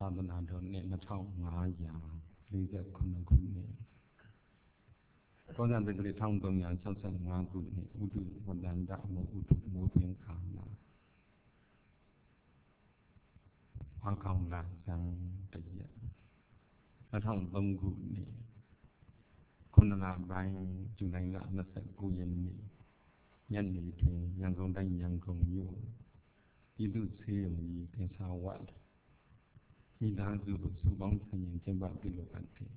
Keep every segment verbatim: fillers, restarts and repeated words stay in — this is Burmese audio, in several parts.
သာသနာတော်နှစ်နှစ်ထောင်ငါးရာလေးဆယ်ခုနှစ်ခုနှစ်ကောဇန်တက္ကရာတစ်ထောင်သုံးရာ၆၅ခုနှစ်ဥဒုဝတ္တန္တမိုးဥဒုမိုးပင်ခါနာအကောင်လာဇံတရက်နှစ်ထောင်သုံးခုနှစ်ခုနှစ်လပိုင်းဇူလိုင်လ၂၉ရက်နေ့ညနေတွင်ရန်ကုန်တိုင်းရန်ကုန်မြို့ပြည်သူ့ဆေးရုံကြီးတင်စာဝတ်မိသားစုစုပေါင်းဆိုင်ရင်ကျင်းပပြုလုပ်အပ်သည်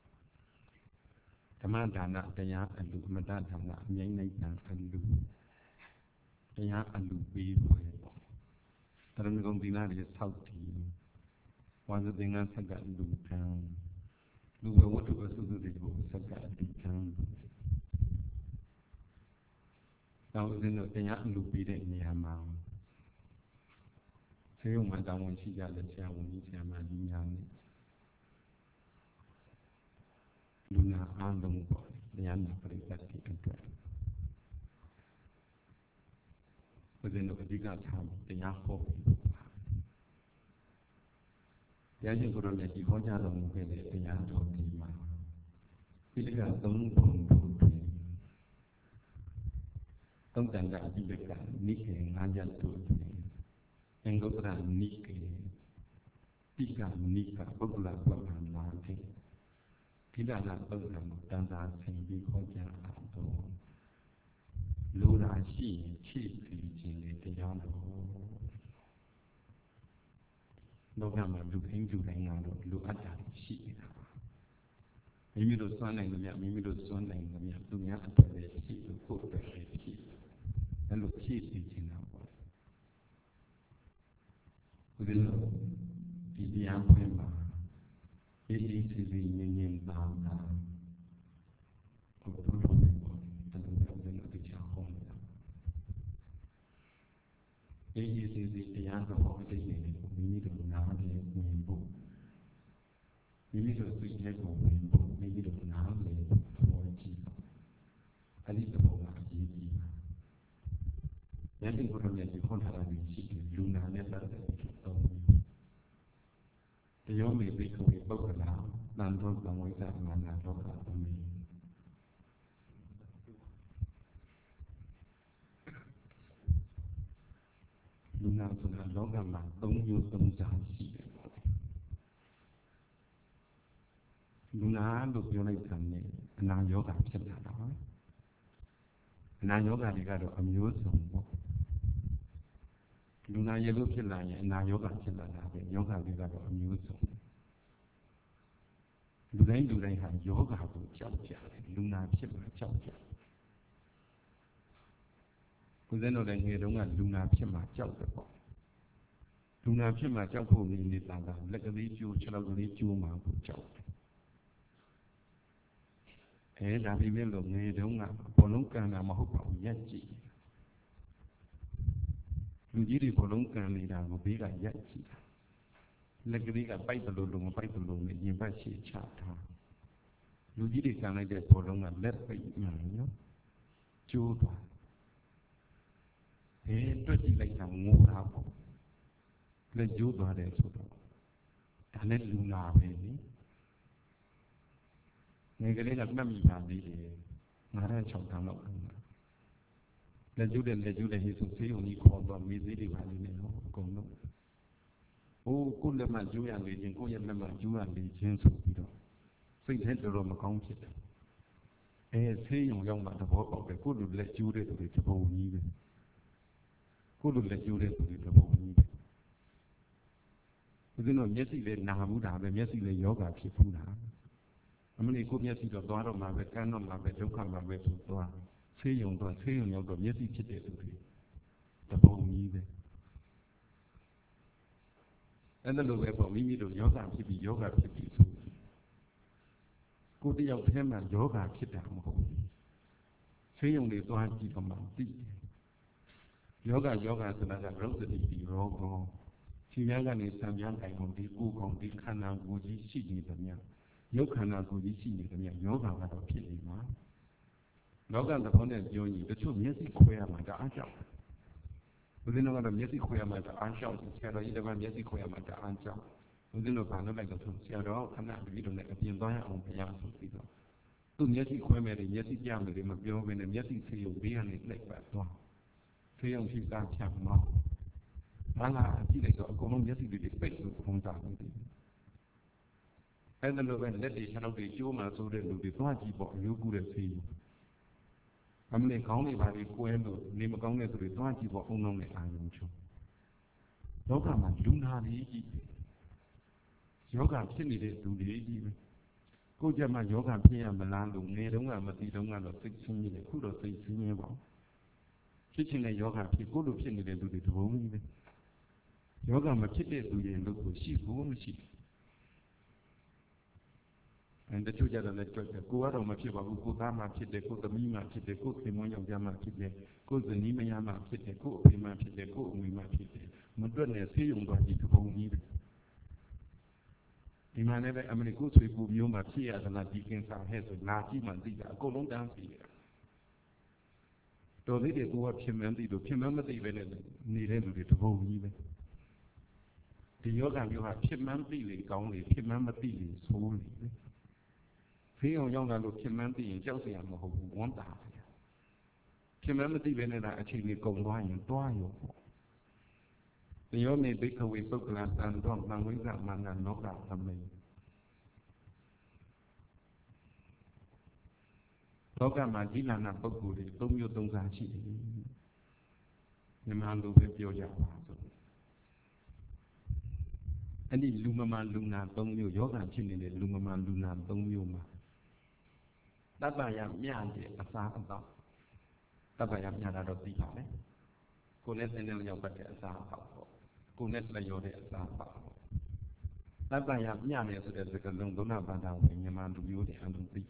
ဓမ္မဒါနတရားအလူအမတဒါနအမြိတ်နိဗ္ဗာန်အလူတရားအလူပေးပါရဲ့တရဏဂုံသီလတွေဆောက်တည်ဝါစသင်္ကန်းဆက်ကလူကံလူဘဝတ္ထုအစုစုတွေကိုဆက်ကလူကံနောက်ဦးဇင်းတို့တရားအလူပေးတဲ့နေရာမှာဆေးရုံမှာတာဝန်ရှိကြတဲ့ဆရာဝန်ကြီးဆရာမကြီးများနဲ့လူနာအားလုံးပေါ့တရားနာပရိသတ်တွေအတွက်ဦးဇင်းတို့အဓိကထားတရားဟောပြီးတရားရှင်ကိုယ်တော်မြတ်ကြီးဟောကြားတော်မူခဲ့တဲ့တရားတော်ဒီမှာပိဋကသုံးပုံတို့တွင်သုံးတန်ကအပိဋကနိကေငါးရပ်တို့တွင်အင်္ဂုတ္တရနိကေပိကနိကပုဂ္ဂလပ္ပန္နာတိခိတနာသုတ်တံတန်သာဆင်ပြီးဟောကြားအပ်တော်လူရာရှိရင်ဖြည့်ပြီးခြင်းလေတရားတော်လောကမှာလူတိုင်းလူတိုင်းကတော့လူအပ်တာရှိနေတာပါမိမိတို့စွမ်းနိုင်သမျှမိမိတို့စွမ်းနိုင်သမျှသူများအတွက်လည်းရှိလို့ကိုယ်အတွက်လည်းရှိအဲ့လိုဖြည့်ပြီးခြင်းတာပေါ့ဦးဇင်းတို့ဒီတရားပွဲမှာအေးအေးဆေးဆေးငြိမ်ငြိမ်သာသာကိုယ်တို့လုပ်နေပေါ့အဲ့လိုဦးဇင်းတို့တရားဟောနေတာအေးအေးဆေးဆေးတရားတော်ဟောတဲ့နေမိမိတို့နားလည်ဝင်ဖို့မိမိတို့သိတဲ့ကိုဝင်ဖို့မိမိတို့နားလည်ဖို့သဘောကြည့်အဲ့ဒီသဘောကအရေးကြီးပါ။ယနေ့ကိုယ်တော်မြတ်ကြီးခေါ်ထားတာရှိတယ်လူနာနဲ့ပတ်သက်ပြီးသုံးပြီးတရားမေဘိက္ခဝေပုဂ္ဂလာတန်တော်သံဝိသမာနာလောကသမီးလူနာဆိုတာလောကမှာသုံးမျိုးသုံးစားရှိတယ်လူနာလို့ပြောလိုက်တာနဲ့အနာရောဂါဖြစ်လာတာအနာရောဂါတွေကတော့အမျိုးစုံပေါ့လူနာရေလို့ဖြစ်လာရင်အနာရောဂါဖြစ်လာတာပဲယောဂတွေကတော့အမျိုးစုံလူတိုင်းလူတိုင်းဟာယောဂကိုကြောက်ကြတယ်လူနာဖြစ်မှာကြောက်ကြဦးဇင်းတို့လည်းငယ်တုန်းကလူနာဖြစ်မှာကြောက်တယ်ပေါ့လူနာဖြစ်မှာကြောက်ဖို့နေနေတာကလက်ကလေးကျိုးခြေထောက်ကလေးကျိုးမှာကိုကြောက်တယ်အဲဒါပေမဲ့လို့ငယ်တုန်းကဘောလုံးကန်တာမဟုတ်ပါဘူးရက်ကြည့်လူကြီးတွေဘောလုံးကန်နေတာကိုဘေးကရက်ကြည့်တာလက်ကလေးကပိုက်တယ်လို့လို့မပိုက်တယ်လို့နဲ့ရင်ဘတ်ရှည်ချထားလူကြီးတွေကန်လိုက်တဲ့ဘောလုံးကလက်ပိတ်မှန်နော်ကျိုးသွားအဲတွက်ကြည့်လိုက်တာငိုတာပေါ့လက်ကျိုးသွားတယ်ဆိုတော့ဒါနဲ့လူနာပဲလေငယ်ကလေးကမှတ်မိပါသေးတယ်ငါးရခြောက်တန်းလောက်လက်ကျိုးတဲ့လက်ကျိုးတဲ့ဟိဆိုဆေးရုံကြီးခေါ်သွားမေးသေးတယ်ပါလိမ့်မယ်နော်အကုန်လုံးဟိုကိုလက်မှကျိုးရလေခြင်းကိုရဲ့လက်မှကျိုးရလေခြင်းဆိုပြီးတော့စိတ်ထဲတော်တော်မကောင်းဖြစ်တယ်အဲဆေးရုံရောက်မှသဘောပေါက်တယ်ကိုလူလက်ကျိုးတဲ့သူတွေတပုံကြီးပဲကိုလူလက်ကျိုးတဲ့သူတွေတပုံကြီးပဲဦးဇင်းတို့မျက်စိလည်းနာဘူးတာပဲမျက်စိလည်းယောဂဖြစ်ဘူးတာအမလေးကိုမျက်စိတော့သွားတော့မှာပဲကန်းတော့မှာပဲဒုက္ခမှာပဲဆိုသွားဆေးရုံတော့ဆေးရုံရောက်တော့မျက်စိဖြစ်တဲ့သူတွေတပုံကြီးပဲအဲ့ဒါလိုပဲပေါ့မိမိတို့ယောဂဖြစ်ပြီးယောဂဖြစ်ပြီးဆိုကိုတယောက်တည်းမှာယောဂဖြစ်တာမဟုတ်ဘူးဆေးရုံတွေသွားကြည့်တော့မှသိတယ်ယောဂယောဂဆိုတာကရုပ်တတိပိရောကောခြေများကနေဆံပြားတိုင်ကုန်ဒီကိုယ်ကောင်ဒီခန္ဓာကိုယ်ကြီးရှိနေသမျှရုပ်ခန္ဓာကိုယ်ကြီးရှိနေသမျှယောဂကတော့ဖြစ်နေမှာလောကသဘောနဲ့ပြောရင်တချို့မျက်စိခွဲရမှာတအားကြောက်ဦးဇင်းတို့ကတော့မျက်စိခွဲရမှာတအားကြောက်ဆရာတော်ကြီးကမျက်စိခွဲရမှာတအားကြောက်ဦးဇင်းတို့ဘာလုပ်လိုက်တော့ဆိုဆရာတော်ခဏတပည့်တော်နဲ့အပြင်သွားရအောင်ဘုရားဆိုပြီးတော့သူ့မျက်စိခွဲမဲ့တယ်မျက်စိပြမယ်တယ်မပြောဘဲနဲ့မျက်စိဆေးရုံဘေးကနေနှိပ်ပတ်သွားဆေးရုံရှိသားဖြတ်မောင်းဘာလာကြည့်လိုက်တော့အကုန်လုံးမျက်စိတွေပိတ်လို့ပုံသားနေတယ်အဲ့ဒါလိုပဲလက်တွေခြေထောက်တွေကျိုးမှဆိုတဲ့လူတွေသွားကြည့်ပေါ့အမျိုးကူတဲ့ဆေးရုံအမလေးခေါင်းတွေပါလေကွဲလို့နေမကောင်းတဲ့သူတွေသွားကြည့်ပေါ့အုံလုံးနဲ့အာရုံချုံလောကမှာလူနာတွေကြီးယောဂဖြစ်နေတဲ့လူတွေကြီးပဲကိုယ်ကြမှာယောဂဖြစ်ရမလားလို့ငယ်တုန်းကမသိတုန်းကတော့သိချင်းကြီးတယ်ခုတော့သိချင်းကြီးပေါ့ဖြစ်ချင်တဲ့ယောဂဖြစ်ကိုယ်လိုဖြစ်နေတဲ့လူတွေတဘုံကြီးပဲယောဂမဖြစ်တဲ့လူတွေလို့ကိုရှိဘူးမရှိအဲတချို့ကြတော့လည်းကြွက်တယ်ကိုကတော့မဖြစ်ပါဘူးကိုသားမှဖြစ်တယ်ကိုသမီးမှဖြစ်တယ်ကိုခင်မွန်းယောက်ျားမှဖြစ်တယ်ကိုဇနီးမယားမှဖြစ်တယ်ကိုအဖေမှဖြစ်တယ်ကိုအမွေမှဖြစ်တယ်မတွက်နဲ့ဆေးရုံသွားကြည့်တဘုံကြီးပဲဒီမှာလည်းပဲအမေရိကန်ဆွေပူမျိုးမှာဖြစ်ရသလားဒီကင်ဆာဟဲ့ဆိုလာကြည့်မှသိတာအကုန်လုံးတန်းစီတယ်တော်သေးတယ်ကိုကဖြစ်မှန်းသိလို့ဖြစ်မှန်းမသိပဲနဲ့နေတဲ့လူတွေတဘုံကြီးပဲဒီယောဂမျိုးဟာဖြစ်မှန်းသိလေကောင်းလေဖြစ်မှန်းမသိလေဆိုးလေဖေးအောင်ရောက်လာလို့ဖြစ်မှန်းသိရင်ကြောက်စရာမဟုတ်ဘူးဝမ်းသာတယ်ဖြစ်မှန်းမသိပဲနဲ့အချိန်ကြီးကုန်သွားရင်တွားရောပေါ့ဒီယောမေဘိခဝေပုဂ္ဂလတန်တော်မံဝိဇ္ဇမန္နလောကသမေလောကမှာဒီလနာပုဂ္ဂိုလ်တွေသုံးမျိုးသုံးစားရှိတယ်မြန်မာလိုပဲပြောကြပါစို့အဲ့ဒီလူမမာလူနာသုံးမျိုးယောဂဖြစ်နေတဲ့လူမမာလူနာသုံးမျိုးမှာတပ္ပယမြတဲ့အစားအသောက်တပ္ပယမြတာတော့သိပါမယ်ကိုယ်နဲ့သင်တဲ့ရောက်ပတ်တဲ့အစားအသောက်ပေါ့ကိုယ်နဲ့လျော်တဲ့အစားအသောက်ပေါ့တပ္ပယမြတယ်ဆိုတဲ့စကားလုံးဒုနာဘာသာဝင်မြန်မာလူမျိုးတွေအလုံးသိ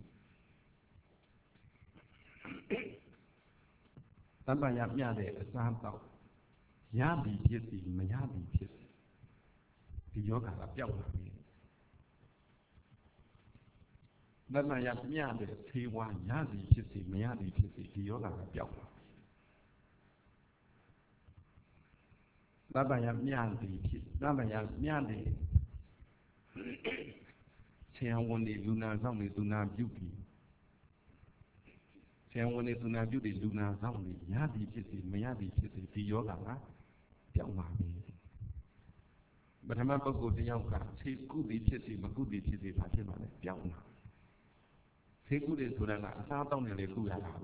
တပ္ပယမြတဲ့အစားအသောက်ရပြီဖြစ်စီမရပြီဖြစ်စီဒီယောဂကပျောက်လာပြီတပ္ပယမြတဲ့ဆေးဝါးရပြီဖြစ်စီမရပြီဖြစ်စီဒီယောဂကပျောက်လာပြီတပ္ပယမြသည်ဖြစ်တပ္ပယမြတဲ့ဆရာဝန်တွေလူနာဆောင်တွေလူနာပြုပြီးဆရာဝန်တွေလူနာပြုတွေလူနာဆောင်တွေရပြီဖြစ်စီမရပြီဖြစ်စီဒီယောဂကပျောက်လာပြီပထမပုဂ္ဂိုလ်တယောက်ကဆေးကုသည်ဖြစ်စီမကုသည်ဖြစ်စီဘာဖြစ်မှာလဲပျောက်လာဆေးကုတယ်ဆိုတာကအစားတောက်နေလေကုရတာပဲ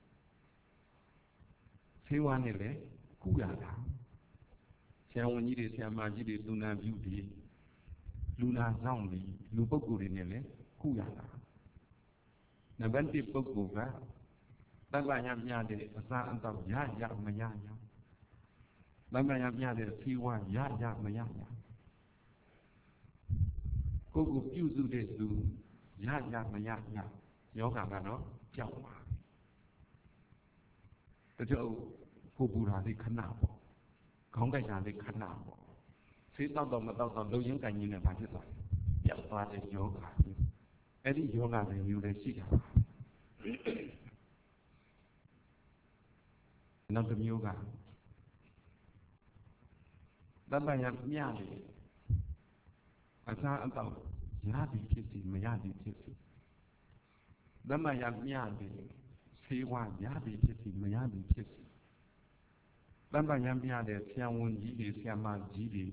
ဆေးဝါးနဲ့လေကုရတာဆရာဝန်ကြီးတွေဆရာမကြီးတွေလူနာပြုတွေလူနာဆောင်တွေလူပုဂ္ဂိုလ်တွေနဲ့လေကုရတာနံပါတ်တစ်ပုဂ္ဂိုလ်ကတပ္ပယမြတဲ့အစားအသောက်ရရမရရတပ္ပယမြတဲ့ဆေးဝါးရရမရရကိုယ်ကိုပြုစုတဲ့သူရရမရရယောဂကတော့ကြောက်ပါတချို့ကိုပူတာလေးခဏပေါ့ခေါင်းကိုက်တာလေးခဏပေါ့ဆေးတောက်တော့မတောက်တော့လုံရင်းကန်ကြီးနဲ့ဘာဖြစ်သွားလဲပျောက်သွားတဲ့ယောဂအဲ့ဒီယောဂတွေမျိုးလည်းရှိတာပါနောက်တစ်မျိုးကတပ္ပယမြတယ်အစားအသောက်ရသည်ဖြစ်စီမရသည်ဖြစ်စီတပ္ပယမြတယ်ဆေးဝါးရသည်ဖြစ်စီမရသည်ဖြစ်စီတပ္ပယမြတယ်ဆရာဝန်ကြီးတွေဆရာမကြီးတွေ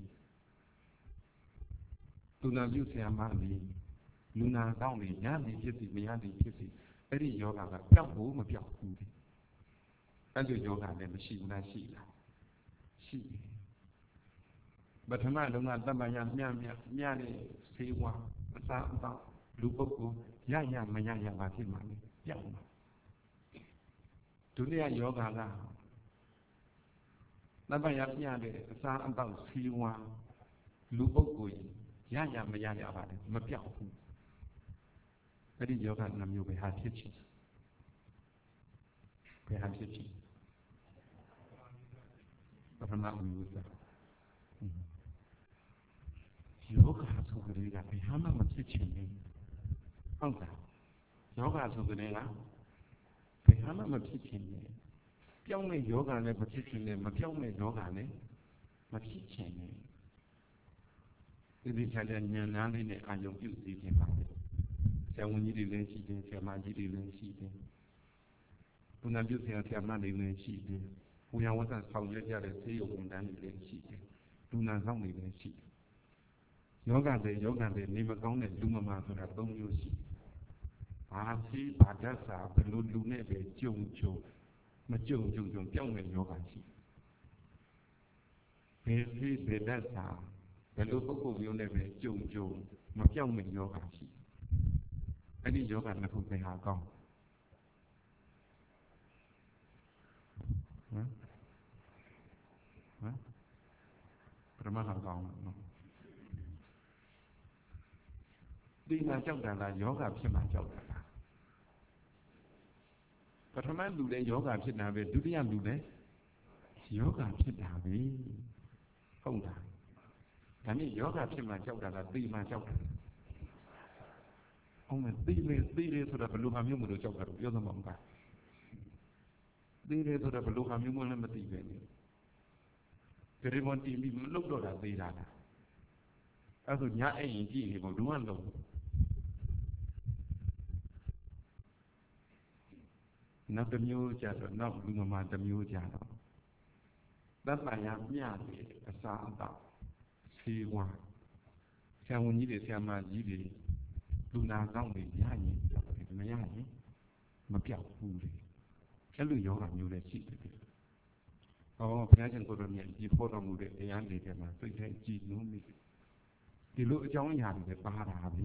လူနာပြုဆရာမတွေလူနာကောင်းတွေရသည်ဖြစ်စီမရသည်ဖြစ်စီအဲ့ဒီယောဂကပျောက်ဖို့မပျောက်ဘူးအဲ့ဒီယောဂလည်းမရှိဘူးလားရှိလားရှိတယ်ပထမတုန်းကတပ္ပယမြမြမြတဲ့ဆေးဝါးအစားအသောက်လူပုဂ္ဂိုလ်ရရမရရပါဖြစ်မှာလေပျောက်မှာဒုတိယယောဂကတပ္ပယမြတဲ့အစားအသောက်ဆေးဝါးလူပုဂ္ဂိုလ်ရရမရရပါလေမပျောက်ဘူးအဲ့ဒီယောဂနှမျိုးပဲဟာဖြစ်ချင်ဘယ်ဟာဖြစ်ချင်ပထမအမျိုးသားယောဂဆိုကြတဲ့ကဘယ်မှမဖြစ်ချင်ဘူးဟုတ်လားယောဂဆိုကြတဲ့ကဘယ်မှမဖြစ်ချင်ဘူးပြောင်းတဲ့ယောဂလည်းမဖြစ်ချင်နဲ့မပြောင်းတဲ့ယောဂလည်းမဖြစ်ချင်ဘူးဒီချာတဲ့ဉာဏ်နားလေးနဲ့အာယုံပြုစီခြင်းပါပဲဆရာဝန်ကြီးတွေလည်းရှိတယ်ဆရာမကြီးတွေလည်းရှိတယ်ဘုရားပြုဆရာဆရာမတွေလည်းရှိတယ်ဘုရားဝတ်ဆန်ဆောင်ရွက်ကြတဲ့ဆေးရုံဝန်ထမ်းတွေလည်းရှိတယ်လူနာဆောင်တွေလည်းရှိတယ်ယောဂတွေယောဂတွေနေမကောင်းတဲ့လူမမာဆိုတာသုံးမျိုးရှိဘာစီဘာဒတ်စာဘယ်လိုလူနဲ့ပဲကြုံကြုံမကြုံကြုံကြုံပြောင်းမဲ့ယောဂရှိဘယ်စီဘယ်ဒတ်စာဘယ်လိုပုဂ္ဂိုလ်မျိုးနဲ့ပဲကြုံကြုံမပြောင်းမဲ့ယောဂရှိအဲ့ဒီယောဂနှစ်ခုပဲဟာကောင်းဟမ်ဟမ်ပရမဟာကောင်းနော်ဒီမှာကြောက်တာလားယောဂဖြစ်မှကြောက်တာလားပထမလူလည်းယောဂဖြစ်တာပဲဒုတိယလူလည်းယောဂဖြစ်တာပဲဟုတ်လားဒါနဲ့ယောဂဖြစ်မှကြောက်တာလားသိမှကြောက်တာအောင်မသိလေသိလေဆိုတာဘယ်လိုမှမျိုးမလို့ကြောက်တာလို့ပြောသမှာမဟုတ်သိလေဆိုတာဘယ်လိုမှမျိုးမလည်းမသိပဲနေကြရေမွန်တီပြီးမလုတ်တော့တာသိတာလားအဲ့ဆိုညအဲ့ရင်ကြည့်နေပေါ့ဒုကလုံးနောက်တစ်မျိုးကြတော့နောက်လူမမာတစ်မျိုးကြတော့သတ္တရာမျှတယ်အစာအသောက်ဆေးဝါးဆရာဝန်ကြီးတွေဆရာမကြီးတွေလူနာကောင်းတွေရရင်မရရင်မပြောက်ဘူးလေအဲ့လိုယောဂမျိုးလည်းရှိတယ်ဟောဘုရားရှင်ကိုယ်တော်မြတ်ဒီဖို့တော်မူတဲ့တရားတွေထဲမှာစိတ်ထဲကြည်နူးမိဒီလိုအကြောင်းအရာတွေပါတာပဲ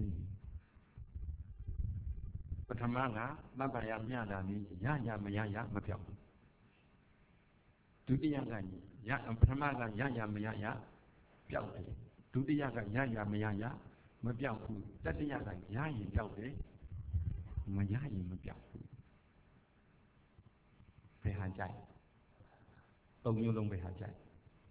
ပထမကသတ္တရာမျှတာနည်းရရမရရမပြောက်ဘူးဒုတိယကရပထမကရရမရရပြောက်တယ်ဒုတိယကရရမရရမပြောက်ဘူးတတိယကရရင်ပြောက်တယ်မရရင်မပြောက်ဘူးဘယ်ဟာကြိုက်သုံးမျိုးလုံးပဲဟာကြိုက်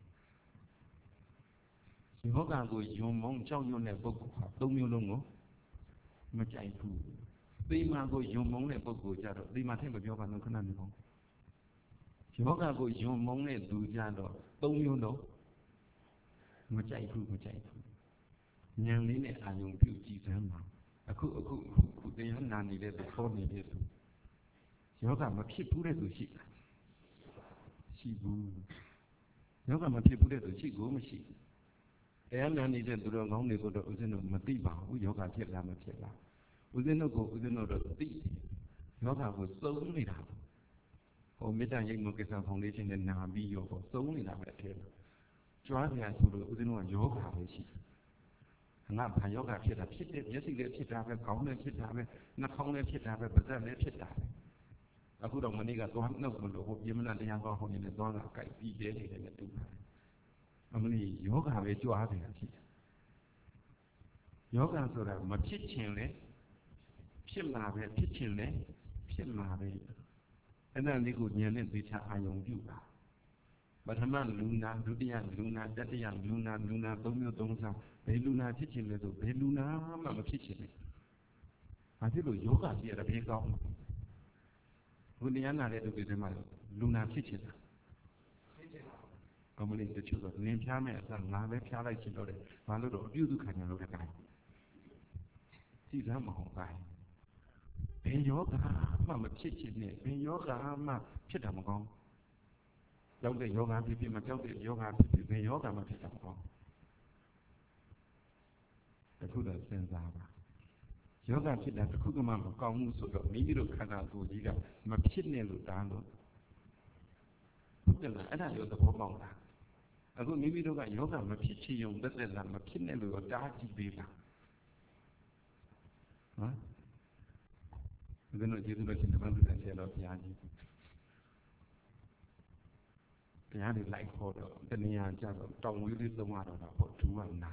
ယောဂကိုယုံမုံကြောက်ရွံ့တဲ့ပုဂ္ဂိုလ်ဟာသုံးမျိုးလုံးကိုမကြိုက်ဘူးသိမာကိုယုံမုံတဲ့ပုဂ္ဂိုလ်ကြတော့သိမာထဲမပြောပါနဲ့ခဏနေအောင်ယောဂကိုယုံမုံတဲ့သူကြတော့သုံးမျိုးလုံးမကြိုက်ဘူးမကြိုက်ဘူးဉာဏ်လေးနဲ့အာယုံပြုကြည့်စမ်းပါအခုအခုအခုတရားနာနေတဲ့သဘောနေတဲ့သူယောဂမဖြစ်ဘူးတဲ့သူရှိလားရှိဘူးယောဂမဖြစ်ဘူးတဲ့သူရှိကိုမရှိတရားနာနေတဲ့သူတော်ကောင်းတွေကတော့ဦးဇင်းတို့မသိပါဘူးယောဂဖြစ်လားမဖြစ်လားဦးဇင်းတို့ကိုဦးဇင်းတို့တော့သိယောဂကိုစုံနေတာဟိုမေတ္တာရိပ်မုကိစ္စဖောင်ဒေးရှင်းနဲ့နာပြီးရောပေါ့စုံနေတာပဲအထက်ကြွားပြန်ဆိုလို့ဦးဇင်းတို့ကယောဂပဲရှိငါဘာယောဂဖြစ်တာဖြစ်တဲ့မျက်စိလည်းဖြစ်တာပဲခေါင်းလည်းဖြစ်တာပဲနှာခေါင်းလည်းဖြစ်တာပဲပါးစပ်လည်းဖြစ်တာပဲအခုတော့မနေ့ကသွားနှုတ်မလို့ဟိုပြမနာတရားကောင်းဟောနေတဲ့သွားကအကြိုက်ပြီးတယ်နေတဲ့နဲ့တူပါတယ်အမလီယောဂပဲကြွားနေတာရှိတယ်ယောဂဆိုတာမဖြစ်ခြင်းလေဖြစ်မှာပဲဖြစ်ခြင်းလေဖြစ်မှာပဲအဲ့ဒါလေးကိုဉာဏ်နဲ့သိချအာယုံပြုတာပထမလူနာဒုတိယလူနာတတိယလူနာလူနာသုံးမျိုးသုံးစားဘယ်လူနာဖြစ်ခြင်းလဲဆိုဘယ်လူနာမှမဖြစ်ခြင်းလေဘာဖြစ်လို့ယောဂကြီးရတဲ့ဘေးကောင်းဘုရားနာတဲ့သူတွေမှာလူနာဖြစ်ခြင်းလားကမလေးတချို့ကနင်းဖြားမဲ့အစားငါပဲဖြားလိုက်ချင်တော့တယ်ဘာလို့တော့အပြုစုခံရလို့လည်းကိုင်းကြည့်စမ်းမဟုတ်ပါဘူးဘယ်ယောဂမှမဖြစ်ခြင်းနဲ့ဘယ်ယောဂမှဖြစ်တာမကောင်းကြောက်တဲ့ယောဂဖြစ်ဖြစ်မကြောက်တဲ့ယောဂဖြစ်ဖြစ်ဘယ်ယောဂမှဖြစ်တာမကောင်းတခုတော့စဉ်းစားပါယောဂဖြစ်တာတခုမှမကောင်းဘူးဆိုတော့မိမိတို့ခန္ဓာကိုယ်ကြီးကမဖြစ်နဲ့လို့တားလို့ဟုတ်တယ်လားအဲ့ဒါမျိုးသဘောပေါက်လားအခုမိမိတို့ကယောဂမဖြစ်ချင်ုံသက်သက်လားမဖြစ်နဲ့လို့တားကြည့်ပေးလားဟမ်ဒီလိုကျေးဇူးတော်ရှင်တမန်တော်ဆရာတော်ဘုရားကြီးတရားတွေလိုက်ခေါ်တော့တဏှာကြတော့တောင်ဝေးလေးသုံးရတော့ဟောဒူကနာ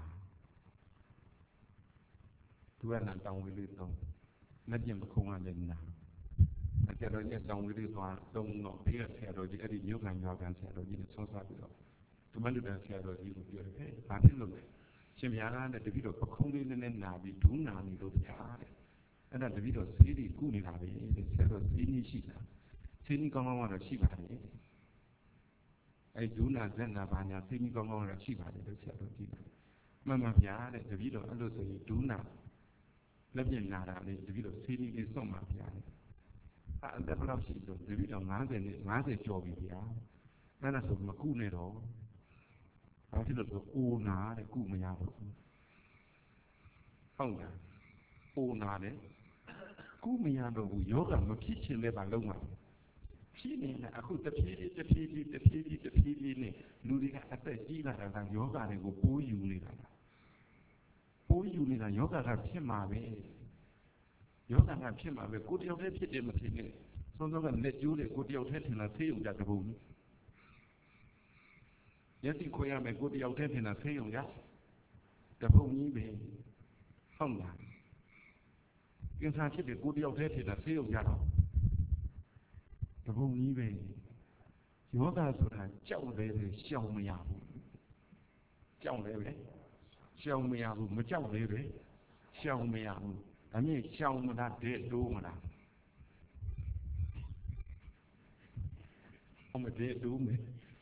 ဒူကနာတောင်ဝေးလေးသုံးလက်ကျင်ပခုံးကလည်းနာဆရာတော်ကြီးတောင်ဝေးလေးသွားသုံးတော့ဒီကဆရာတော်ကြီးအဲ့ဒီမြို့ခံရွာခံဆရာတော်ကြီးနဲ့ဆောစားပြီးတော့တမန်တော်ဆရာတော်ကြီးကိုပြောတယ်ဟဲ့ဘာဖြစ်လို့လဲရှင်ဘုရားကလည်းတပည့်တော်ပခုံးလေးနဲ့နာပြီးဒူးနာနေလို့ဗျာတဲ့အဲ့ဒါတပည့်တော်စီးပြီးကုနေတာပဲဆရာတော်စီးနေရှိတာစီးနေကောင်းကောင်းတော့ရှိပါတယ်အဲ့ဒူးနာဇက်နာဘာညာစီးနေကောင်းကောင်းတော့ရှိပါတယ်လို့ဆရာတော်ကြည့်တယ် Mamma piare, capito? Allora sei duna, la piennata, capito? Sei lì insomma piare. Ah, da però sì, capito? Ma se ma se giochi piare, ma la somma cunero, ma ti lo una, le cume yaro. Allora, una, le cume yaro, yoga, ma chi ce le va lunga? Chi ne ha avuto piedi, piedi, piedi, piedi, ne, l'unica a te gira la yoga, ne go poi unica. ပိုးယူနေတာယောဂကဖြစ်မှာပဲယောဂကဖြစ်မှာပဲကိုတယောက်တည်းဖြစ်တယ်မဖြစ်နဲ့ဆုံးဆုံးကလက်ကျိုးတွေကိုတယောက်တည်းထင်တာဆေးရုံကြတပုံမျက်စိခွဲရမယ်ကိုတယောက်တည်းထင်တာဆေးရုံရတပုံကြီးပဲဟုတ်လားကင်ဆာဖြစ်တယ်ကိုတယောက်တည်းထင်တာဆေးရုံရတော့တပုံကြီးပဲယောဂဆိုတာကြောက်တယ်ရှောင်မရဘူးကြောက်တယ်ပဲရှောင်မရဘူးမကြောက်သေးပဲရှောင်မရဘူးဒါမြင်ရှောင်မလားတဲ့တိုးမလားအမတဲ့တိုးမယ်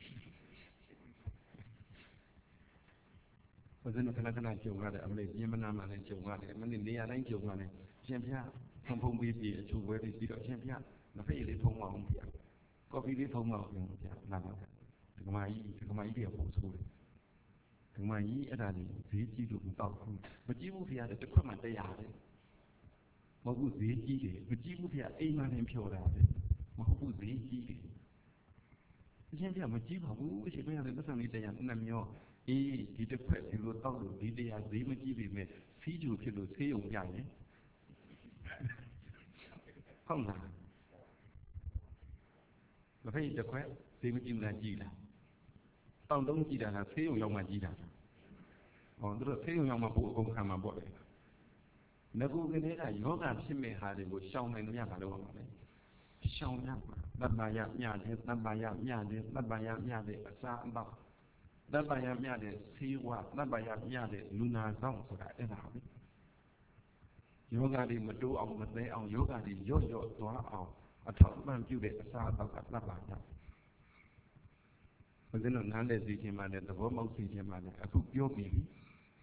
ဘယ်လိုခဏခဏကြုံရတယ်အမလေးပြင်းမနာမှလည်းကြုံရတယ်မနေ့နေရာတိုင်းကြုံရတယ်ရှင်ပြဖုံဖုံပြီးပြီးအချို့ဝဲပြီးပြီးတော့ရှင်ပြမဖိတ်လေးဖုံမအောင်ပြကော်ဖီလေးဖုံမအောင်ပြန်ပြလာပါဒီကမာကြီးဒီကမာကြီးတွေပုံဆိုးတယ်ဒီမှာကြီးအဲ့ဒါကြီးဈေးကြီးလို့မတော့ဘူးမကြည့်ဘူးဖေရတယ်တစ်ခွက်မှတရားတယ်မဟုတ်ဘူးဈေးကြီးတယ်မကြည့်ဘူးဖေရအိမ်မှလည်းဖြော်တာပဲမဟုတ်ဘူးဈေးကြီးတယ်အရှင်ပြမကြည့်ပါဘူးအရှင်ပြရတယ်သက်ဆိုင်လေးတရားနဲ့မျိုးအေးဒီတစ်ခွက်ဒီလိုတောက်လို့ဒီတရားဈေးမကြည့်ပေမဲ့စီးကြူဖြစ်လို့ဆေးရုံပြရင်ဟုတ်လားမဖိတ်တစ်ခွက်ဈေးမကြည့်လားကြည့်လားတောင်းတုံးကြည့်တာလားဆေးရုံရောက်မှကြည့်တာဟောသူတို့ဆေးရုံရောက်မှပို့အကုန်ခံမှာပေါ့လေငကူကလေးကယောဂဖြစ်မဲ့ဟာတွေကိုရှောင်နိုင်လို့ရပါလို့ပါလေရှောင်ရမှာတပ္ပယမြတယ်တပ္ပယမြတယ်တပ္ပယမြတယ်အစာအသောက်တပ္ပယမြတယ်ဆေးဝါတပ္ပယမြတယ်လူနာဆောင်ဆိုတာအဲ့ဒါပဲယောဂတွေမတိုးအောင်မသိအောင်ယောဂတွေရော့ရော့သွားအောင်အထောက်အပံ့ပြုတဲ့အစာအသောက်ကတပ္ပယဘယ်လိုနားလဲသိခြင်းမှလည်းသဘောပေါက်သိခြင်းမှလည်းအခုပြောပြီးပြီ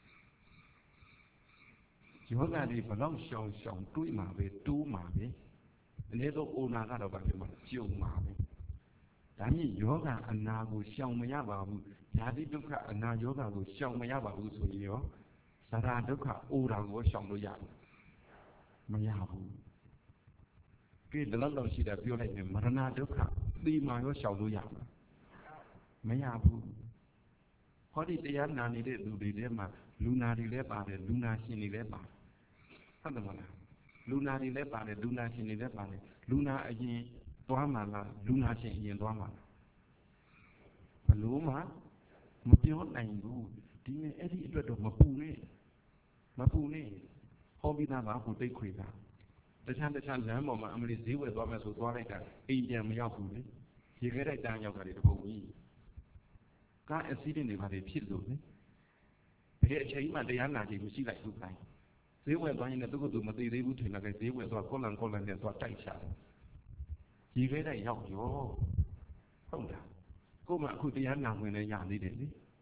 ယောဂတွေဘလောက်ရှောင်ရှောင်တွေးမှာပဲတိုးမှာပဲအနည်းဆုံးအိုနာကတော့ဘာဖြစ်မှာကြုံမှာပဲဒါမြင့်ယောဂအနာကိုရှောင်မရပါဘူးဓာတိဒုက္ခအနာယောဂကိုရှောင်မရပါဘူးဆိုရင်ရောသရဒုက္ခအိုတာကိုရှောင်လို့ရတယ်မရဘူးကဲဒီလောက်လောက်ရှိတာပြောလိုက်ရင်မရဏဒုက္ခသိမှရောရှောင်လို့ရမှာမရဘူးဟောဒီတရားနာနေတဲ့လူတွေထဲမှာလူနာတွေလည်းပါတယ်လူနာရှင်တွေလည်းပါတယ်ဟုတ်တယ်မလားလူနာတွေလည်းပါတယ်လူနာရှင်တွေလည်းပါတယ်လူနာအရင်သွားမှလားလူနာရှင်အရင်သွားမှလားဘလို့မှမပြောနိုင်ဘူးဒီနေ့အဲ့ဒီအတွက်တော့မပူနဲ့မပူနဲ့ဟောပြီးသားကဟိုတိတ်ခွေတာတခြားတခြားလမ်းပေါ်မှာအမလီဈေးဝယ်သွားမယ်ဆိုသွားလိုက်တာအိမ်ပြန်မရောက်ဘူးလေရေခဲတိုက်တန်းရောက်တာတွေတပုံကြီးကားအက်ဆီဒင့်တွေဘာတွေဖြစ်လို့လဲဘယ်အချိန်မှတရားနာခြင်းမရှိလိုက်ဘူးခိုင်းဈေးဝယ်သွားရင်လည်းသူကသူမသိသေးဘူးထင်တယ်ဈေးဝယ်သွားကောလန်ကောလန်နဲ့သွားတိုက်ချတယ်ရေခဲတိုက်ရောက်ရောဟုတ်လားကို့မှာအခုတရားနာဝင်လည်းရသေးတယ်လေ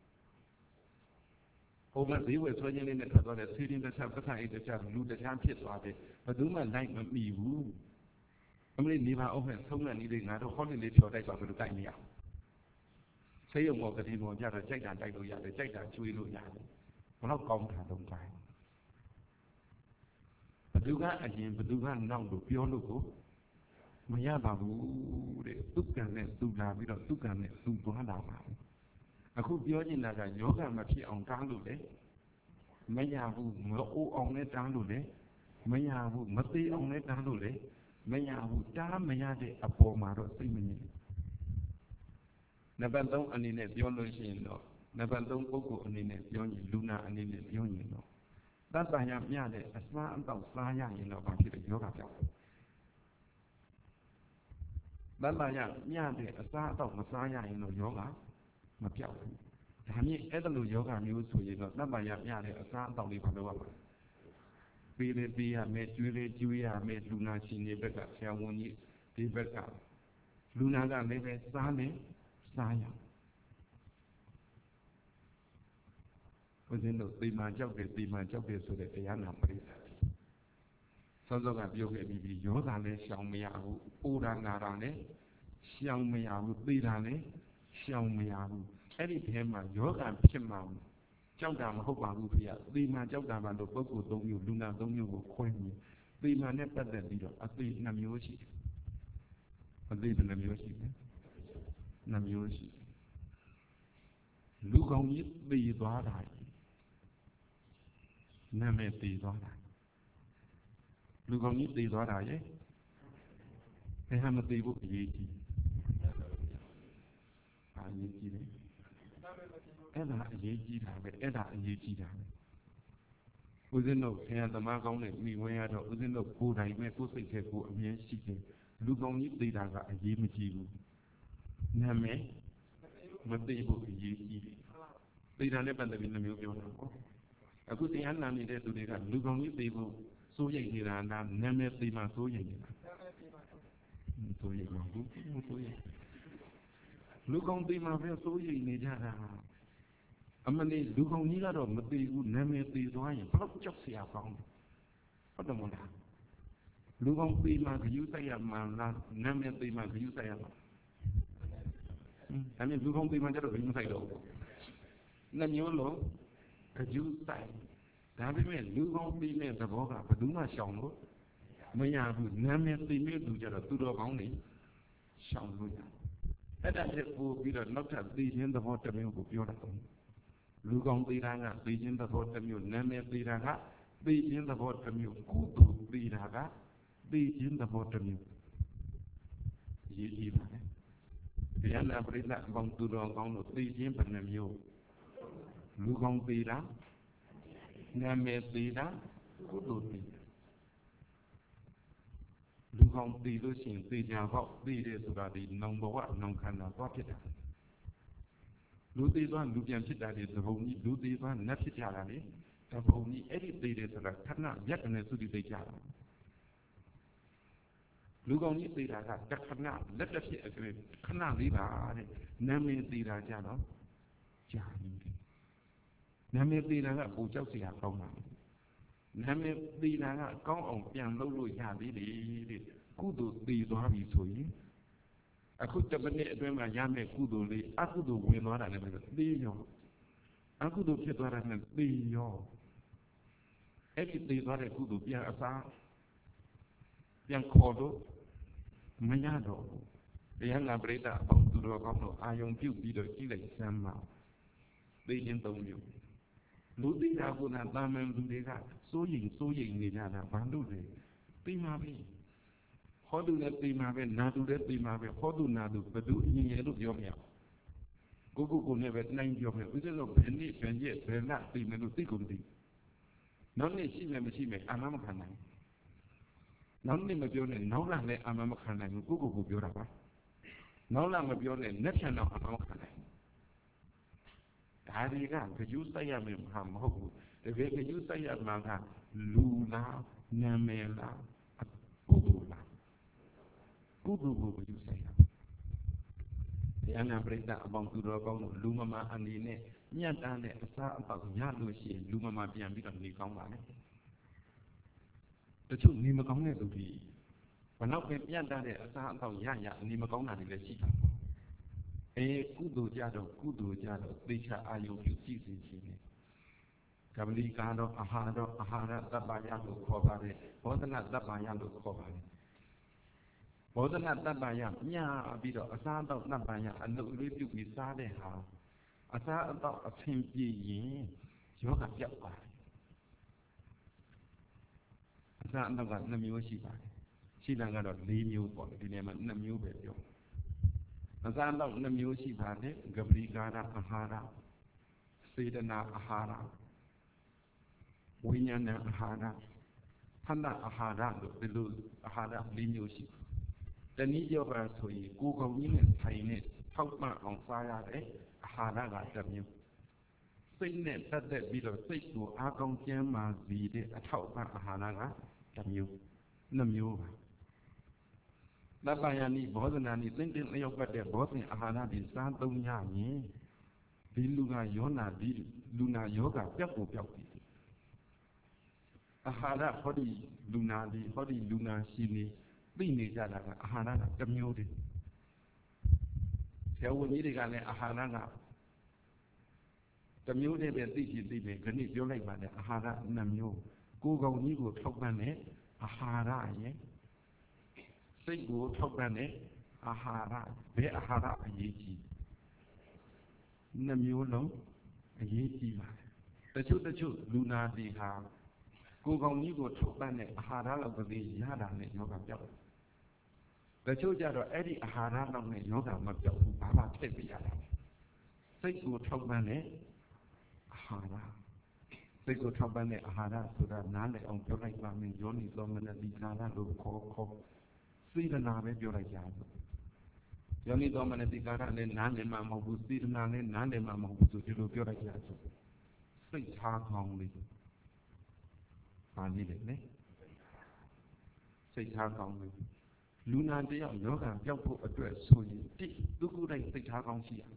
ဟိုမှာဈေးဝယ်ဆွဲခြင်းလေးနဲ့ထွက်သွားတယ်ဆေးတင်းတစ်ခြားပဋ္ဌာန်းအိတ်တစ်ခြားလူတစ်ခြားဖြစ်သွားတယ်ဘယ်သူမှလိုက်မမိဘူးအမလေးနေပါအောင်မဲ့ဆုံးတဲ့နေ့လေးငါတို့ဟောလေးလေးဖြော်တိုက်ပါဘယ်လိုတိုက်မရဆေးရုံပေါ်ကတိပေါ်ကြတော့ကြိုက်တာတိုက်လို့ရတယ်ကြိုက်တာကျွေးလို့ရတယ်ဘယ်တော့ကောင်းတာတော့တိုင်းဘယ်သူကအရင်ဘယ်သူကနောက်လို့ပြောလို့ကိုမရပါဘူးတဲ့သူကံနဲ့သူလာပြီးတော့သူကံနဲ့သူသွားတာပါအခုပြောနေတာကယောဂမဖြစ်အောင်တားလို့လေမရဘူးမအိုးအောင်နဲ့တားလို့လေမရဘူးမသေးအောင်နဲ့တားလို့လေမရဘူးတားမရတဲ့အပေါ်မှာတော့စိတ်မငြိမ်နံပါတ်သုံးအနေနဲ့ပြောလို့ရှိရင်တော့နံပါတ်သုံးပုဂ္ဂိုလ်အနေနဲ့ပြောရင်လူနာအနေနဲ့ပြောရင်တော့သတ္တယမြတဲ့အစွမ်းအတော့စားရရင်တော့ဘာဖြစ်လဲယောဂပြောက်သတ္တယမြတဲ့အစားအတော့မစားရရင်တော့ယောဂမပြောက်ဘူးဒါမြင့်အဲ့ဒါလိုယောဂမျိုးဆိုရင်တော့သတ္တယမြတဲ့အစားအတော့လေးဘာလို့ရမလဲပေးလေပေးရမယ်ကျွေးလေကျွေးရမယ်လူနာရှင်တွေဘက်ကဆရာဝန်ကြီးဒီဘက်ကလူနာကလည်းပဲစားမယ်စားရဦးဇင်းတို့သေမှန်ကြောက်တယ်သေမှန်ကြောက်တယ်ဆိုတဲ့တရားနာပရိသတ်စောစောကပြောခဲ့ပြီးပြီးယောဂလည်းရှောင်မရဘူးအိုတာနာတာလည်းရှောင်မရဘူးသေတာလည်းရှောင်မရဘူးအဲ့ဒီထဲမှာယောဂဖြစ်မှကြောက်တာမဟုတ်ပါဘူးဖေ။သေမှန်ကြောက်တာမှလို့ပုဂ္ဂိုလ်သုံးမျိုးလူနာသုံးမျိုးကိုခွဲပြီးသေမှန်နဲ့ပတ်သက်ပြီးတော့အသေးနှမျိုးရှိတယ်အသေးဘယ်နှမျိုးရှိလဲနှမျိုးရှိလူကောင်းကြီးသေသွားတာနာမည်သေသွားတာလူကောင်းကြီးသေသွားတာရဲ့ဘယ်ဟာမသေဖို့အရေးကြီးအရေးကြီးတယ်အဲ့ဒါအရေးကြီးတာပဲအဲ့ဒါအရေးကြီးတာပဲဦးဇင်းတို့ဆရာသမားကောင်းတဲ့မိဝင်ရတော့ဦးဇင်းတို့ကိုယ်တိုင်ပဲကိုယ်စိတ်ထဲကိုအမြဲရှိတယ်လူကောင်းကြီးသေတာကအရေးမကြီးဘူးနာမည်မသေဖို့အရေးကြီးတယ်သေတာနဲ့ပတ်သက်ပြီးနှမျိုးပြောတာပေါ့အခုတရားနာနေတဲ့သူတွေကလူကောင်းကြီးသေဖို့စိုးရိမ်နေတာလားနာမည်သေမှစိုးရိမ်နေတာစိုးရိမ်မှာဘူးစိုးရိမ်လူကောင်းသေမှပဲစိုးရိမ်နေကြတာအမလေးလူကောင်းကြီးကတော့မသေဘူးနာမည်သေသွားရင်ဘယ်တော့ကြောက်เสียကောင်းဟုတ်တယ်မလားလူကောင်းသေမှဂရုစိုက်ရမှာလားနာမည်သေမှဂရုစိုက်ရမှာဒါနဲ့လူကောင်းသေမှကျတော့ဂရုမစိုက်တော့ဘူးနှမျိုးလုံးဂရုစိုက်ဒါပေမဲ့လူကောင်းသေတဲ့သဘောကဘယ်သူမှရှောင်လို့မရဘူးနာမည်သေမဲ့သူကျတော့သူတော်ကောင်းနေရှောင်လို့ရအဲ့ဒါနဲ့ပို့ပြီးတော့နောက်ထပ်သေခြင်းသဘောတစ်မျိုးကိုပြောတာလူကောင်းသေတာကသေခြင်းသဘောတစ်မျိုးနာမည်သေတာကသေခြင်းသဘောတစ်မျိုးကုသိုလ်သေတာကသေခြင်းသဘောတစ်မျိုးရေးကြည့်ပါလေတရားနာပရိသတ်အပေါင်းသူတော်ကောင်းတို့သေခြင်းဘယ်နှမျိုးလူကောင်းသေတာနာမည်သေတာကုသိုလ်သေတာလူကောင်းသေလို့ရှိရင်သေကြပေါ့သေတယ်ဆိုတာဒီနောင်ဘဝနောင်ခန္ဓာသွားဖြစ်တာလူသေးသွားလူပြန်ဖြစ်တာဒီသဘုံကြီးလူသေးသွားနတ်ဖြစ်ကြတာလေသဘုံကြီးအဲ့ဒီသေးတယ်ဆိုတာခဏရက်ကနေသုတိသိကြတာလူကောင်းကြီးသေးတာကတခဏလက်တစ်ဖြစ်အခင်းခဏလေးပါတဲ့နာမည်သေးတာကြတော့ကြာနေတယ်နာမည်သေးတာကပူကြောက်เสียကောင်းတာနာမည်သေးတာကကောင်းအောင်ပြန်လုပ်လို့ရသေးတယ်တဲ့ကုသိုလ်သေးသွားပြီဆိုရင်အခုတပည့်အတွင်းမှာရမယ့်ကုသိုလ်လေးအကုသိုလ်ဝင်သွားတာလည်းပဲသေရောအကုသိုလ်ဖြစ်သွားတာနဲ့သေရောအဲ့ဒီသေသွားတဲ့ကုသိုလ်ပြန်အစားပြန်ခေါ်လို့မရတော့ဘူးတရားနာပရိသတ်အပေါင်းသူတော်ကောင်းတို့အာယုံပြုတ်ပြီးတော့ကြည့်လိုက်စမ်းပါသေခြင်းသုံးမျိုးလူသိတာကသာမန်လူတွေကစိုးရိမ်စိုးရိမ်နေကြတာဘာလို့လဲသိမှာပဲဟောသူလည်းသိမှာပဲနာသူလည်းသိမှာပဲဟောသူနာသူဘယ်သူအရင်ရလို့ပြောမရကိုကိုကိုနဲ့ပဲနှိုင်းပြောမယ်ဥစ္စာတော့ဘယ်နည်းဘယ်ရက်ဘယ်လသိမယ်လို့သိကုန်သိနောက်နေ့ရှိမယ်မရှိမယ်အာမမခံနိုင်နောက်နေ့မပြောနဲ့နောက်လာလည်းအာမမခံနိုင်ဘူးကိုကိုကိုပြောတာပါနောက်လာမပြောနဲ့လက်ဖြန်တော့အာမမခံနိုင်ဒါတွေကဂရုစိုက်ရမယ်မှာမဟုတ်ဘူးတကယ်ဂရုစိုက်ရမှာကလူလားနာမည်လားကုသိုလ်လားကုသိုလ်ကိုဂရုစိုက်ရတရားနာပရိသတ်အပေါင်းသူတော်ကောင်းတို့လူမမာအနေနဲ့ညံ့တမ်းတဲ့အစားအသောက်ရလို့ရှိရင်လူမမာပြန်ပြီးတော့နေကောင်းပါလေတချို့နေမကောင်းတဲ့လူတွေဘယ်တော့ပဲညံ့တမ်းတဲ့အစားအသောက်ရရနေမကောင်းတာတွေလည်းရှိတာအေးကုသိုလ်ကြတော့ကုသိုလ်ကြတော့သိချအာယုပြုကြည့်စီခြင်းနဲ့ကပလီကာတော့အာဟာတော့အာဟာရတပ္ပယလို့ခေါ်ပါတယ်ဘောဓနာတပ္ပယလို့ခေါ်ပါတယ်ဘောဓနာတပ္ပယမြာပြီးတော့အစားတော့တပ္ပယအလုပ်လေးပြုပြီးစားတဲ့ဟာအစားအသောက်အဆင်ပြေရင်ယောဂပြောက်ပါတယ်အစားအသောက်ကနှစ်မျိုးရှိပါတယ်ရှိတာကတော့၄မျိုးပေါ့ဒီနေ့မှာနှစ်မျိုးပဲပြောအစားအသောက်နှစ်မျိုးရှိပါတယ်ကပလီကာရအာဟာရစေတနာအာဟာရဝိညာဏအာဟာရခန္ဓာအာဟာရလို့ဒီလိုအာဟာရ၄မျိုးရှိတနည်းပြောပါဆိုရင်ကိုယ်ကောင်းကြီးနဲ့ဆိုင်နဲ့ထောက်ပံ့အောင်စားရတဲ့အာဟာရကတစ်မျိုးစိတ်နဲ့ပတ်သက်ပြီးတော့စိတ်ကိုအားကောင်းကျန်းမာစေတဲ့အထောက်အပံ့အာဟာရကတစ်မျိုးနှစ်မျိုးပါတပ္ပယနိဘောဓနာနိသင်္တင်လျောက်ပတ်တဲ့ဘောဓင်အာဟာရတွေစားသုံးရရင်ဒီလူကယောနာဒီလူနာယောဂပြောက်ကိုပြောက်တယ်အာဟာရဟောဒီလူနာဒီဟောဒီလူနာရှိနေသိနေကြတာကအာဟာရကတစ်မျိုးတည်းဆရာဝန်ကြီးတွေကလည်းအာဟာရကတစ်မျိုးတည်းပဲသိချင်သိတယ်ခဏပြောလိုက်ပါနဲ့အာဟာရနှစ်မျိုးကိုယ်ကောင်ကြီးကိုထောက်ပံ့တဲ့အာဟာရရဲ့စိတ်ကိုထောက်ပံ့တဲ့အာဟာရဘယ်အာဟာရအရေးကြီးနှမျိုးလုံးအရေးကြီးပါတယ်တချို့တချို့လူနာတွေဟာကိုယ်ကောင်ကြီးကိုထောက်ပံ့တဲ့အာဟာရလောက်ကလေးရတာနဲ့ယောဂပြောက်တချို့ကြတော့အဲ့ဒီအာဟာရလောက်နဲ့ယောဂမပြောက်ဘူးဘာမှထည့်ပြရတာစိတ်ကိုထောက်ပံ့တဲ့အာဟာရစိတ်ကိုထောက်ပံ့တဲ့အာဟာရဆိုတာနားလည်အောင်ပြောလိုက်ပါမယ်ယောနိသောမနတိကာရလို့ခေါ်ခေါ်စေတနာပဲပြောလိုက်ကြတယ်ယောနိသောမနတိကာရနဲ့နားလည်မှမဟုတ်ဘူးစေတနာနဲ့နားလည်မှမဟုတ်ဘူးဆိုဒီလိုပြောလိုက်ကြတယ်စိတ်ထားကောင်းလေးပါနေတယ်လေစိတ်ထားကောင်းလေးလူနာတယောက်ယောဂပြောက်ဖို့အတွက်ဆိုရင်တိသူကိုယ်တိုင်စိတ်ထားကောင်းရှိရ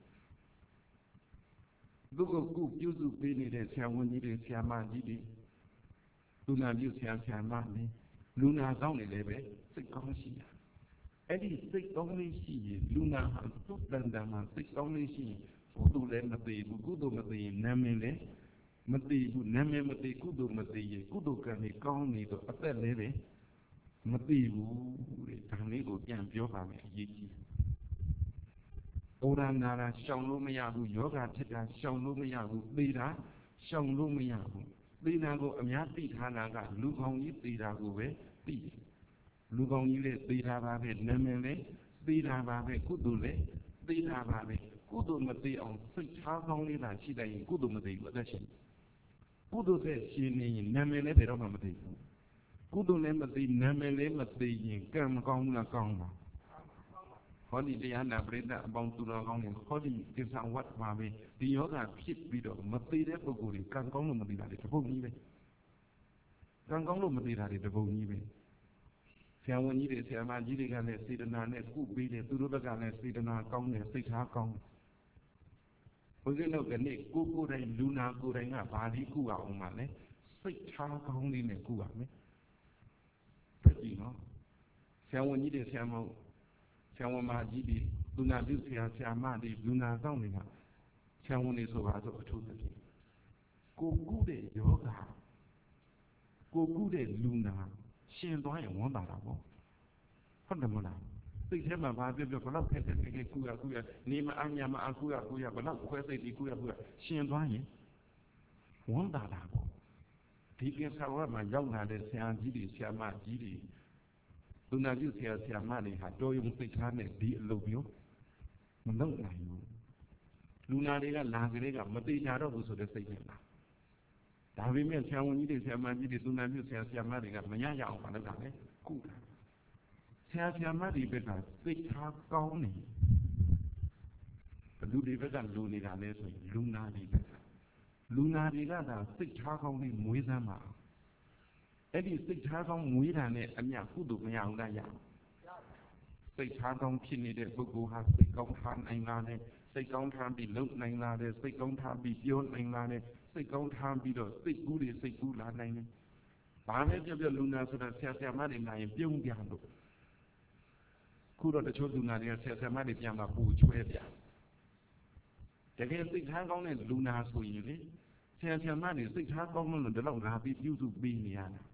သူကိုကုပြုစုပေးနေတဲ့ဆရာဝန်ကြီးတွေဆရာမကြီးတွေလူနာပြုဆရာဆရာမတွေလူနာကောင်းနေလည်းပဲစိတ်ကောင်းရှိရအဲ့ဒီစိတ်ကောင်းလေးရှိရင်လူနာဟာသူ့တန်တန်မှာစိတ်ကောင်းလေးရှိရင်ကုသိုလ်လည်းမသေးဘူးကုသိုလ်မသေးရင်နာမည်လည်းမသေးဘူးနာမည်မသေးကုသိုလ်မသေးရင်ကုသိုလ်ကံကြီးကောင်းနေတော့အသက်လည်းပဲမသေးဘူးတဲ့ဒါလေးကိုပြန်ပြောပါမယ်အရေးကြီးဩရနာရာရှောင်လို့မရဘူးယောဂဖြစ်တာရှောင်လို့မရဘူးသေတာရှောင်လို့မရဘူးသေတာကိုအများသိထားတာကလူကောင်းကြီးသေတာကိုပဲသိတယ်လူကောင်းကြီးလည်းသေတာပါပဲနာမည်လည်းသေတာပါပဲကုသိုလ်လည်းသေတာပါပဲကုသိုလ်မသေအောင်စိတ်ထားကောင်းလေးသာရှိတိုင်းကုသိုလ်မသေဘူးအသက်ရှင်ကုသိုလ်သက်ရှင်နေရင်နာမည်လည်းဘယ်တော့မှမသေဘူးကုသိုလ်လည်းမသေနာမည်လည်းမသေရင်ကံမကောင်းဘူးလားကောင်းပါဟောဒီတရားနာပရိသတ်အပေါင်းသူတော်ကောင်းတွေဟောဒီကိစ္စဝတ်ပါပဲဒီယောဂဖြစ်ပြီးတော့မသေးတဲ့ပုဂ္ဂိုလ်တွေကံကောင်းလို့မသေးတာတွေတပုတ်ကြီးပဲကံကောင်းလို့မသေးတာတွေတပုတ်ကြီးပဲဆရာဝန်ကြီးတွေဆရာမကြီးတွေကလည်းစေတနာနဲ့ကုပေးတယ်သူတို့ဘက်ကလည်းစေတနာကောင်းတယ်စိတ်ထားကောင်းဘုရားတို့ကနေ့ကိုကိုယ်တိုင်လူနာကိုယ်တိုင်ကဘာဒီကုအောင်မှလဲစိတ်ထားကောင်းလေးနဲ့ကုရမယ်ဖြစ်ပြီနော်ဆရာဝန်ကြီးတွေဆရာမဆရာဝန်မကြီးတွေလူနာပြုဆရာဆရာမတွေလူနာကောင်းတွေကဆရာဝန်တွေဆိုပါတော့အထူးသဖြင့်ကိုကုတဲ့ယောဂကိုကုတဲ့လူနာရှင်သွားရင်ဝန်တာတာပေါ့ဟုတ်တယ်မလားစိတ်ထဲမှာဘာပြောပြောဘလောက်ခက်တယ်ခက်ခဲကုရကုရနေမအညာမအကုရကုရဘလောက်ခွဲစိတ်ဒီကုရကုရရှင်သွားရင်ဝန်တာတာပေါ့ဒီကိစ္စဝတ်မှာရောက်လာတဲ့ဆရာကြီးတွေဆရာမကြီးတွေလူနာပြုဆရာဆရာမတွေဟာတော်ရုံစိတ်ထားနဲ့ဒီအလုပ်မျိုးမလုပ်နိုင်ဘူးလူနာတွေကလာကလေးကမသေးကြတော့ဘူးဆိုတဲ့စိတ်နဲ့လားဒါပေမဲ့ဆရာဝန်ကြီးတွေဆရာမကြီးတွေလူနာပြုဆရာဆရာမတွေကမရရအောင်မလုပ်တာလေကုတာဆရာဆရာမတွေဘက်ကစိတ်ထားကောင်းနေဘလူတွေဘက်ကလူနေတာလဲဆိုရင်လူနာတွေဘက်ကလူနာတွေကသာစိတ်ထားကောင်းနေမွေးစမ်းပါအဲ့ဒီစိတ်ထားကောင်းမွေးတာနဲ့အမြကုသိုလ်မရအောင်လားရစိတ်ထားကောင်းဖြစ်နေတဲ့ပုဂ္ဂိုလ်ဟာစိတ်ကောင်းထားနိုင်လာတယ်စိတ်ကောင်းထားပြီးလုံနိုင်လာတယ်စိတ်ကောင်းထားပြီးပြောနိုင်လာတယ်စိတ်ကောင်းထားပြီးတော့စိတ်ကူးတွေစိတ်ကူးလာနိုင်တယ်ဘာပဲပြောပြောလူနာဆိုတာဆရာဆရာမတွေလာရင်ပြုံးပြလို့ခုတော့တချို့လူနာတွေကဆရာဆရာမတွေပြန်มาပူချွဲပြတကယ်စိတ်ထားကောင်းတဲ့လူနာဆိုရင်လေဆရာဆရာမတွေစိတ်ထားကောင်းလို့ဒီလောက်လာပြီးပြုစုပေးနေရတာ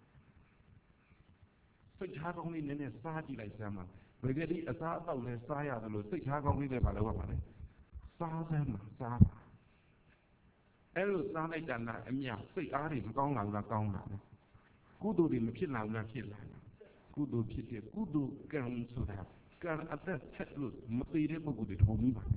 စိတ်ထားကောင်းလေးနည်းနည်းစားကြည့်လိုက်စမ်းပါဘယ်ကလေးအစားအသောက်လဲစားရတယ်လို့စိတ်ထားကောင်းလေးလည်းပါလို့ပါလေစားစမ်းပါစားပါအဲ့လိုစားလိုက်တာကအမြစိတ်အားတွေမကောင်းလာဘူးလားကောင်းလာတယ်ကုသိုလ်တွေမဖြစ်လာဘူးလားဖြစ်လာတယ်ကုသိုလ်ဖြစ်တဲ့ကုသိုလ်ကံဆိုတာကံအသက်ဆက်လို့မသေးတဲ့ပုဂ္ဂိုလ်တွေထုံပြီးပါ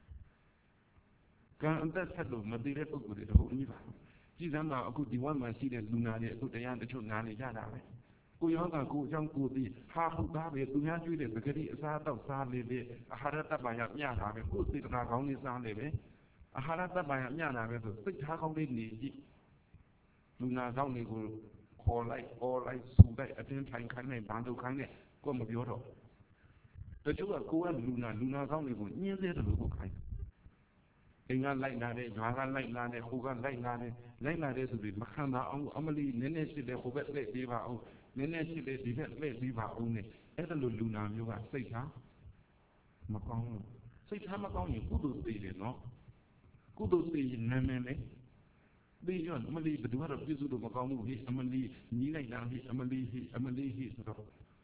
ကံအသက်ဆက်လို့မသေးတဲ့ပုဂ္ဂိုလ်တွေထုံပြီးပါကြည်စမ်းပါအခုဒီဝတ်မှာရှိတဲ့လူနာတွေအခုတရားတချို့နားနေကြတာပဲကိုယောဂကိုအကြောင်းကိုသိဟာဟုတ်သားပဲသူများကျွေးတဲ့ပဂတိအစားတော့စားလေလေအာဟာရတ္တပံရမျှတာပဲကိုယ်စေတနာကောင်းလေးစားလေပဲအာဟာရတ္တပံရမျှတာပဲဆိုစိတ်ထားကောင်းလေးနေကြည့်လူနာကောင်းတွေကိုခေါ်လိုက်အော်လိုက်ဆူလိုက်အတင်းထိုင်ခိုင်းလိုက်ဘာလို့ခိုင်းလဲကိုမပြောတော့တချို့ကကိုယ်ကလူနာလူနာကောင်းတွေကိုညှင်းသေးတယ်လို့ကိုခိုင်းအိမ်ကလိုက်လာတယ်ရွာကလိုက်လာတယ်ဟိုကလိုက်လာတယ်လိုက်လာတဲ့သူတွေမခံတာအောင်အမလီနည်းနည်းရှိတယ်ဟိုဘက်လှည့်ပေးပါအောင်နည်းနည်းရှိတယ်ဒီဘက်လှည့်ပေးပါအောင်နဲ့အဲ့ဒါလိုလူနာမျိုးကစိတ်ထားမကောင်းဘူးစိတ်ထားမကောင်းရင်ကုသိုလ်သိတယ်နော်ကုသိုလ်သိရင်နာမည်လေသိရောအမလီဘယ်သူကတော့ပြည့်စုံလို့မကောင်းဘူးဟိအမလီညီးလိုက်တာဟိအမလီဟိအမလီဟိဆိုတော့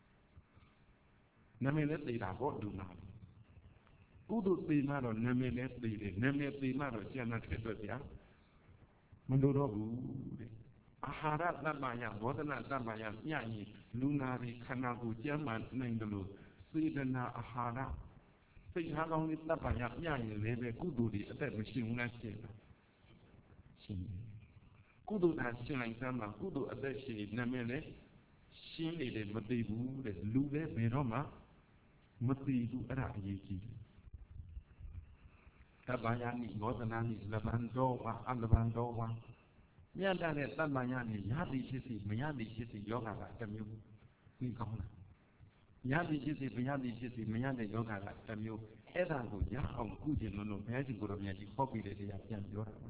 နာမည်လည်းသိတာပေါ့လူနာကုသိုလ်သိမှတော့နာမည်လည်းသိတယ်နာမည်သိမှတော့ကျန်တဲ့အတွက်ဗျာမလို့တော့ဘူးတဲ့အာဟာရတပ္ပယဘောဓနာတပ္ပယညရင်လူနာတွေခန္ဓာကိုယ်ကျမ်းမာနိုင်တယ်လို့စေတနာအာဟာရစိတ်ထားကောင်းလေးတပ္ပယညရင်လည်းပဲကုသိုလ်တွေအသက်မရှင်ဘူးလားရှင်ရှင်ကုသိုလ်သာရှင်လိုက်စမ်းမှာကုသိုလ်အသက်ရှင်နာမည်လည်းရှင်းနေတယ်မသိဘူးတဲ့လူလည်းဘယ်တော့မှမသိဘူးအဲ့ဒါအရေးကြီးတယ်တပ္ပယနိဘောဓနာနိလဘန္တောဝအလဘန္တောဝမြတ်တဲ့တပ္ပယနိရသည်ဖြစ်စီမရသည်ဖြစ်စီယောဂကတစ်မျိုးသိကောင်းလားရသည်ဖြစ်စီမရသည်ဖြစ်စီမရတဲ့ယောဂကတစ်မျိုးအဲ့ဒါကိုရအောင်ကုကျင်လို့လို့ဘုရားရှင်ကိုယ်တော်မြတ်ကြီးဟောပြီးတဲ့တရားပြန်ပြောတာပါ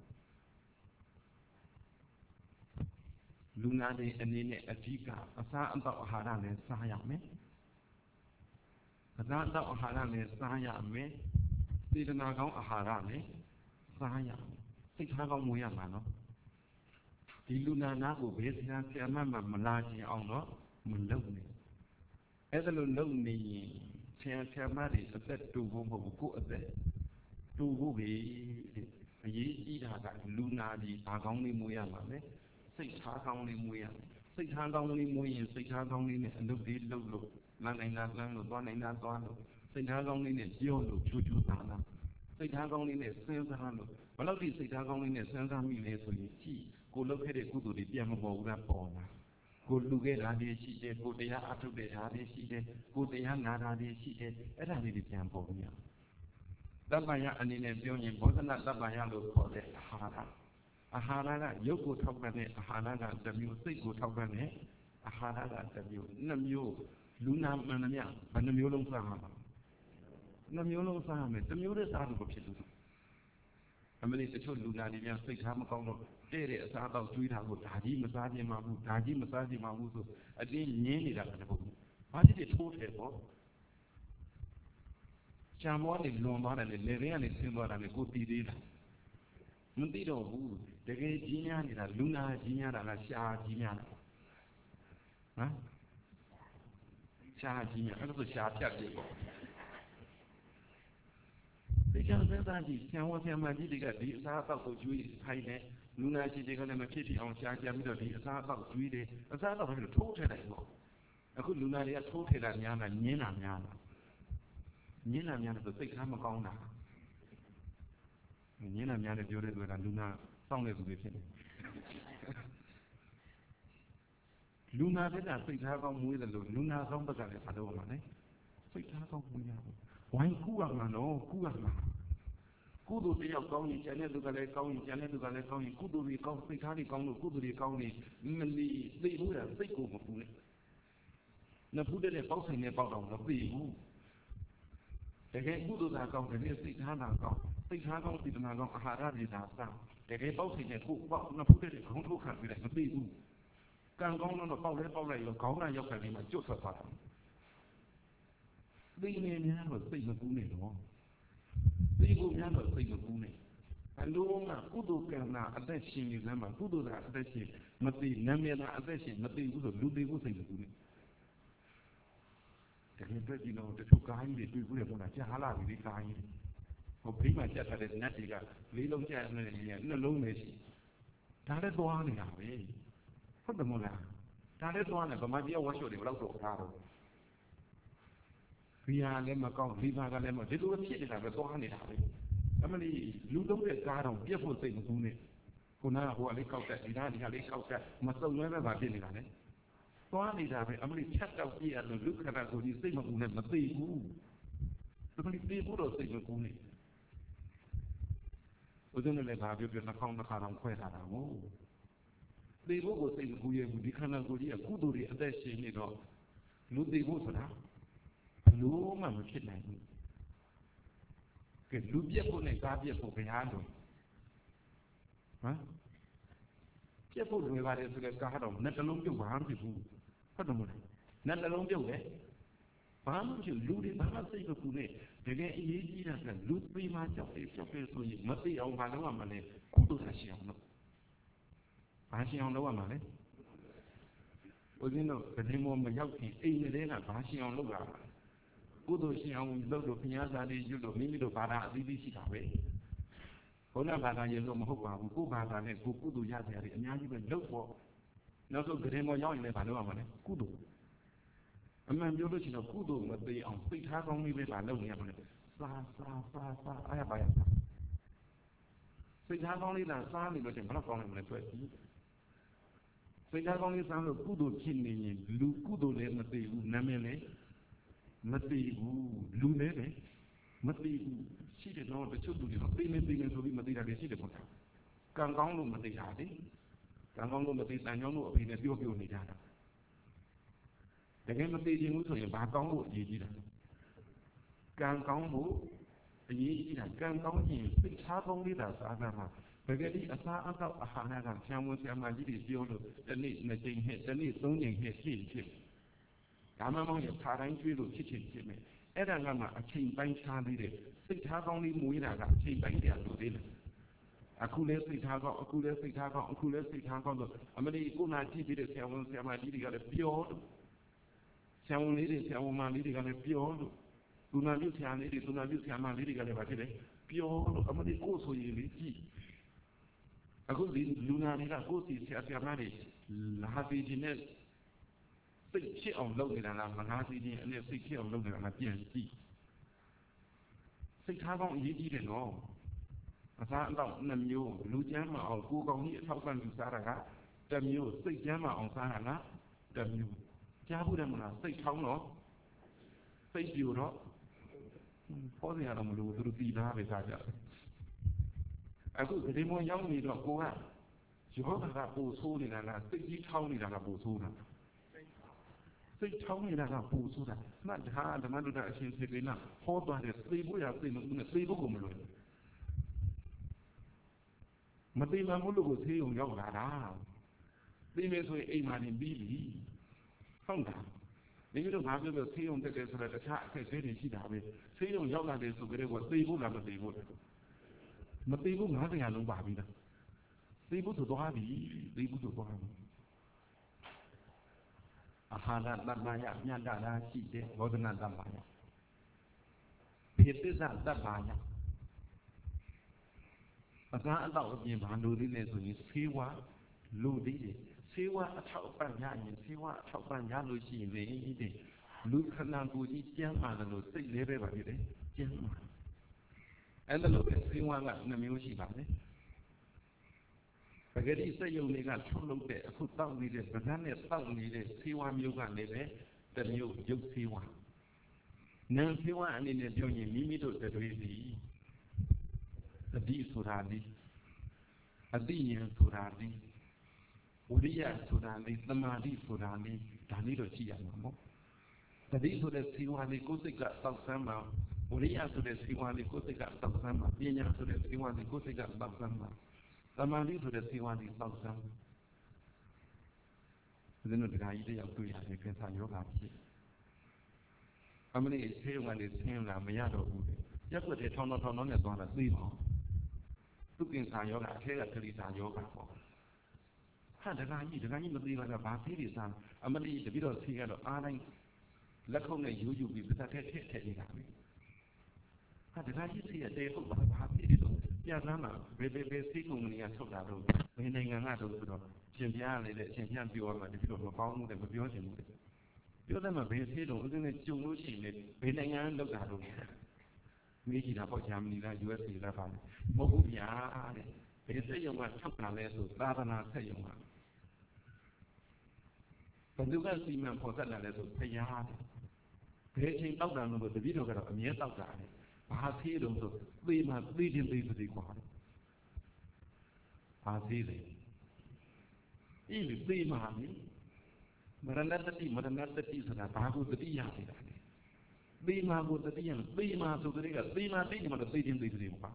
လူနာတွေအနေနဲ့အဓိကအစာအသောက်အာဟာရနဲ့စားရမယ်အစာအသောက်အာဟာရနဲ့စားရမယ်စေတနာကောင်းအာဟာရနဲ့စားရမယ်စိတ်ထားကောင်းမွေးရမှာနော်ဒီလူနာနာကိုဘယ်ဆရာဆရာမမှမလာချင်အောင်တော့မလုပ်နဲ့အဲ့ဒါလိုလုပ်နေရင်ဆရာဆရာမတွေအသက်တူဖို့မဟုတ်ဘူးကိုယ့်အသက်တူဖို့ပဲအရေးကြီးတာကလူနာဒီဘာကောင်းလေးမွေးရမှာလဲစိတ်ထားကောင်းလေးမွေးရမယ်စိတ်ထားကောင်းလေးမွေးရင်စိတ်ထားကောင်းလေးနဲ့အလုပ်လေးလုပ်လို့လမ်းနိုင်တာလမ်းလို့သွားနိုင်တာသွားလို့စိတ်ထားကောင်းလေးနဲ့ပြောလို့ချူချူတာတာစိတ်ထားကောင်းလေးနဲ့စဉ်းစားလို့ဘယ်လောက်ထိစိတ်ထားကောင်းလေးနဲ့စဉ်းစားမိလဲဆိုရင်ကြည့်ကိုလုပ်ခဲ့တဲ့ကုသိုလ်တွေပြန်မပေါ်ဘူးလားပေါ်လာကိုလူခဲ့တာတွေရှိတယ်ကိုတရားအထုတ်တဲ့ဓာတ်တွေရှိတယ်ကိုတရားနာတာတွေရှိတယ်အဲ့ဒါလေးတွေပြန်ပေါ်နေရတပ္ပယအနေနဲ့ပြောရင်ဘောဓနာတပ္ပယလို့ခေါ်တဲ့အာဟာရအာဟာရကရုပ်ကိုထောက်ပံ့တဲ့အာဟာရကတစ်မျိုးစိတ်ကိုထောက်ပံ့တဲ့အာဟာရကတစ်မျိုးနှစ်မျိုးလူနာမှန်သမျှဘယ်နှမျိုးလုံးစားမှာနှစ်မျိုးလုံးစားရမယ်တစ်မျိုးတည်းစားလို့ဖြစ်လို့အမလေးတချို့လူနာတွေများစိတ်ထားမကောင်းတော့တဲ့တဲ့အစားအသောက်ကျွေးတာကိုဒါကြီးမစားခြင်းမဟုတ်ဒါကြီးမစားခြင်းမဟုတ်ဆိုအတင်းညင်းနေတာလည်းမဟုတ်ဘူးဘာဖြစ်ဖြစ်ထိုးတယ်ပေါ့ချမ်းမောနေလွန်သွားတယ်လေလေရင်းကနေဆင်းသွားတာလေကိုတည်သေးတာမသိတော့ဘူးတကယ်ကြီးများနေတာလူနာကြီးများတာလားရှားကြီးများတာဟမ်ရှားကြီးများအဲ့ဒါဆိုရှားဖြတ်ပြီပေါ့ဒီကြောင့်သက်သာကြီးဆံဝဆံမကြီးတွေကဒီအစားအသောက်ကိုကျွေးခိုင်းတယ်လူနာရှိတွေကလည်းမဖြစ်ဖြစ်အောင်ရှားကြပြီးတော့ဒီအစားအသောက်ကျွေးတယ်အစားအသောက်လည်းထိုးထည့်လိုက်ပေါ့အခုလူနာတွေကထိုးထည့်တာများလားညင်းတာများလားညင်းတာများတယ်ဆိုစိတ်ထားမကောင်းတာညင်းတာများတယ်ပြောတဲ့သူကလူနာစောင့်နေသူတွေဖြစ်နေလူနာတဲ့စိတ်ထားကောင်းမွေးတယ်လို့လူနာကောင်းဘက်ကလည်းဘာလို့မှာလဲစိတ်ထားကောင်းမွေးရဘူးဝိုင်းကူရမှာနော်ကူရမှာကုသိုလ်တယောက်ကောင်းရင်ကျန်တဲ့သူကလည်းကောင်းရင်ကျန်တဲ့သူကလည်းကောင်းရင်ကုသိုလ်တွေကောင်းစိတ်ထားတွေကောင်းလို့ကုသိုလ်တွေကောင်းနေမလီသိဘူးလားစိတ်ကိုမပူနဲ့နဖူးတဲ့ပေါက်ဆိုင်နဲ့ပေါက်တော့မသိဘူးတကယ်ကုသိုလ်သာကောင်းတယ်စိတ်ထားသာကောင်းစိတ်ထားကောင်းစေတနာကောင်းအာဟာရတွေသာစားတကယ်ပေါက်ဆိုင်နဲ့ကိုပေါက်နဖူးတဲ့ခေါင်းထုတ်ခံပြီးတယ်မသိဘူးကံကောင်းတော့ပေါက်လဲပေါက်လိုက်ရောခေါင်းကရောက်ခံပြီးမှကျွတ်ထွက်သွားတာသိနေများတော့စိတ်မကူးနဲ့တော့သိကိုများတော့စိတ်မကူးနဲ့အလုံးကကုသိုလ်ကံနာအသက်ရှင်နေလမ်းမှာကုသိုလ်သာအသက်ရှင်မသိနာမည်သာအသက်ရှင်မသိဘူးဆိုလူသိဖို့စိတ်မကူးနဲ့တကယ်တွေ့ကြည့်တော့တချို့ကားကြီးတွေတွေ့ဘူးလေပေါ့လားကြားလာပြီဒီကားကြီးဟိုဘေးမှာကြက်ထားတဲ့နတ်တွေကလေးလုံးကြက်နေတယ်ညနှလုံးပဲရှိဒါလည်းသွားနေတာပဲဟုတ်တယ်မို့လားဒါလည်းသွားနေဗမာပြည်ဝတ်လျှော်တွေဘယ်တော့တော့ထားတော့ဘီယာလည်းမကောင်းလီဘာကလည်းမဒီလိုဖြစ်နေတာပဲသွားနေတာပဲအမလီလူသုံးတဲ့ကားတော့ပြက်ဖို့စိတ်မကူးနဲ့ခုနကဟိုကလေးကောက်တက်ဒီနားဒီကလေးကောက်တက်မစုံလွဲပဲပါဖြစ်နေတာလေသွားနေတာပဲအမလီဖြတ်တော့ပြည့်ရလို့လူခဏကိုကြီးစိတ်မကူးနဲ့မသိဘူးအမလီသိဖို့တော့စိတ်မကူးနဲ့ဦးဇင်းလည်းဘာပြောပြောနှာခေါင်းနှာခါတော့ခွဲထားတာမို့သိဖို့ကိုစိတ်မကူးရဘူးဒီခဏကိုကြီးကကုသိုလ်တွေအသက်ရှင်နေတော့လူသိဖို့ဆိုတာဘလို့မှမဖြစ်နိုင်ဘူးကဲ cái lũ biết phụ này ta biết phụ cái há rồi hả biết phụ người vào đây cái cá đồng nét lông tiêu vàng thì phụ phát đồng này nét lông tiêu đấy vàng thì lũ đi vàng xây cái phụ này để cái ý gì là cái lũ phi mà chọc cái chọc cái rồi mất đi ông vào đó mà này cũng tôi là xiang nó phá xiang đâu mà đấy ôi cái nó cái này mua mà giao thì y như thế là phá xiang đâu cả cú tôi xiang đâu được thì nhớ ra đi chứ được mình được phá ra đi đi xí cả vậy hôm nay phá ra nhiều rồi mà không vào cú phá ra này cú cú tôi ra thì nhớ như vậy đâu có nó rồi cái này mua nhau như này phá đâu mà đấy cú tôi anh em nhớ lúc chỉ là cú tôi mà đi ông phi thác con đi về phá đâu nhỉ mà xa xa xa xa ai bảo vậy phi thác con đi là xa thì nó chẳng có con này mà phải phi thác con đi xa rồi cú tôi chín này lú cú tôi này mà đi lú nằm này mất đi lú này đấy mất đi chỉ để nó để chút đi nó đi lên đi lên rồi mất đi là cái gì để một thằng càng con luôn mất đi hả đấy càng con luôn mất đi là nhóm luôn thì là tiêu tiêu này ra để cái mất đi thì muốn rồi bà con luôn gì gì đó càng con muốn thì gì là càng con gì thích xa không đi là xa ra mà bởi cái đi xa ăn đâu à hàng hàng xem muốn xem là gì thì tiêu được đến đi là trình hệ đến đi tổng nhận hệ trình trình cảm ơn mong nhập thả đánh truy được chi trình trình nàyအဲ့ဒါကမှအချိန်ပိုင်းခြားသေးတယ်စိတ်ထားကောင်းလေးမွေးတာကအချိန်ပိုင်းတည်းလို့သေးတယ်အခုလဲစိတ်ထားကောင်းအခုလဲစိတ်ထားကောင်းအခုလဲစိတ်ထားကောင်းဆိုအမလီကိုနာကြည့်ပြီးတဲ့ဆရာဝန်ဆရာမကြီးတွေကလည်းပြောလို့ဆရာဝန်လေးတွေဆရာဝန်မလေးတွေကလည်းပြောလို့လူနာပြုဆရာလေးတွေလူနာပြုဆရာမလေးတွေကလည်းဗာဖြစ်တယ်ပြောလို့အမလီကိုဆိုရင်လေကြည့်အခုဒီလူနာတွေကကိုစီဆရာဆရာမတွေလာပြီးဒီနေ့စိတ်ဖြစ်အောင်လုပ်နေတာလားမလားစီချင်းအဲ့စိတ်ဖြစ်အောင်လုပ်နေတာလားပြန်ကြည့်စိတ်ထားကောင်းအရေးကြီးတယ်နော်အစားအသောက်နှစ်မျိုးလူကျမ်းမအောင်ကိုယ်ကောင်းကြီးအထောက်ပံ့လူစားတာကတစ်မျိုးစိတ်ကျမ်းမအောင်စားတာကတစ်မျိုးကြားဘူးတယ်မလားစိတ်ထောင်းတော့စိတ်ပြိုတော့ပေါ်စရာတော့မလိုသူတို့တည်သားပဲစားကြတယ်အခုဒီမွန်ရောက်နေတော့ကိုကရောဂါကပိုဆိုးနေတာလားစိတ်ကြီးထောင်းနေတာကပိုဆိုးတာစိတ်ထောင်းနေတာကပိုဆိုးတာမှတ်ထားဓမ္မဒုဒအရှင်စေပေနာဟောသွားတယ်သိဖို့ရသိလို့နဲ့သိဖို့ကိုမလွယ်မသိမှမလို့ကိုသိုံရောက်လာတာသိမယ်ဆိုရင်အိမ်မှာနေပြီးပြီဟုတ်တာဒီလိုငါပြောလို့သိုံတက်တယ်ဆိုတော့တခြားအခက်အခဲတွေရှိတာပဲသိုံရောက်လာတယ်ဆိုကြတဲ့ကသိဖို့လားမသိဘူးမသိဘူးငါးတရားလုံးပါပြီလားသိဖို့ဆိုသွားပြီသိဖို့ဆိုသွားပြီအာဟာရတမ္မာယမြတ်တာလားရှိတယ်ဘောဓနာတမ္မာယဖြစ်သစ္စာတမ္မာယအကားအတော့အပြင်ဘာလို့ဒီလဲဆိုရင်ဆေးဝါးလူသေးတယ်ဆေးဝါးအထောက်အပံ့ရရင်ဆေးဝါးအထောက်အပံ့ရလို့ရှိရင်လေဒီလူခန္ဓာကိုယ်ကြီးကျန်းမာတယ်လို့စိတ်လေးပဲပါဖြစ်တယ်ကျန်းမာအဲ့ဒါလို့ဆေးဝါးကနှမျိုးရှိပါတယ်ပဂတိစက်ယုံတွေကထုတ်လုပ်တဲ့အခုတောက်နေတဲ့ဗဒန်းနဲ့တောက်နေတဲ့ဆေးဝါးမျိုးကလည်းပဲတစ်မျိုးရုပ်ဆေးဝါးနံဆေးဝါးအနေနဲ့ပြောရင်မိမိတို့တွေစီသတိဆိုတာဒီအတိဉာဏ်ဆိုတာဒီဝိရိယဆိုတာဒီသမာဓိဆိုတာဒီဒါလေးတော့ကြည့်ရမှာပေါ့သတိဆိုတဲ့ဆေးဝါးလေးကိုယ်စိတ်ကတောက်ဆမ်းမှာဝိရိယဆိုတဲ့ဆေးဝါးလေးကိုယ်စိတ်ကတောက်ဆမ်းမှာပညာဆိုတဲ့ဆေးဝါးလေးကိုယ်စိတ်ကတောက်ဆမ်းမှာသမာဓိဆိုတဲ့ဆေးဝါးလေးတောက်ဆမ်းဒီလိုတရားကြီးတယောက်တွေ့ရတယ်ကင်ဆာယောဂဖြစ်အမလေးဆေးရုံကနေဆင်းလာမရတော့ဘူးရက်ွက်တဲ့ထောင်းထောင်းထောင်းနဲ့သွားတာသိပါသူကင်ဆာယောဂအထက်ကကလိစာယောဂပေါ့ဟာတရားကြီးတရားကြီးမသိပါကဘာဆေးတွေစားအမလေးတပိတော့ဆေးကတော့အားတိုင်းလက်ခုပ်နဲ့ယူယူပြီးပတ်သက်ထည့်ထည့်နေတာပဲဟာတရားကြီးဆေးရတဲ့ဟုတ်ပါဘာဆေးတွေတော့ပြသမ်းမှာဘယ်ဘယ်ဘယ်ဆေးကုမ္ပဏီကထုတ်တာတော့ဘယ်နိုင်ငံကတော့ဆိုတော့ရှင်ပြားလေးတဲ့အရှင်ပြားပြောရမှာတပိတော့မပေါင်းဘူးတဲ့မပြောချင်ဘူးတဲ့ပြောတယ်မှာဘယ်ဆေးတော့ဥစဉ်နဲ့ကြုံလို့ရှိရင်ဘယ်နိုင်ငံလောက်တာတော့မေးကြည့်တာပေါ့ဂျာမနီလား ယူ အက်စ် အေ လားပါမဟုတ်ဘူးဗျာတဲ့ဘယ်စက်ရုံကထုတ်တာလဲဆိုသာသနာစက်ရုံကဘယ်သူကစီမံဖော်ဆက်တာလဲဆိုဖျားတယ်ဘယ်အချိန်တောက်တာလို့တပည့်တော်ကတော့အမြဲတောက်တာလေဘာသေးတုံးဆိုသေမှသေခြင်းသေပါစေကွာဘာသေးလဲအေးသေမှမရဏတတိမရဏတတိဆိုတာဘာကိုတတိယနေတာလဲသေမာကိုတတိယသေမာဆိုတဲ့ကသေမာသိနေမှာတော့သိချင်းသိတယ်ပေါ့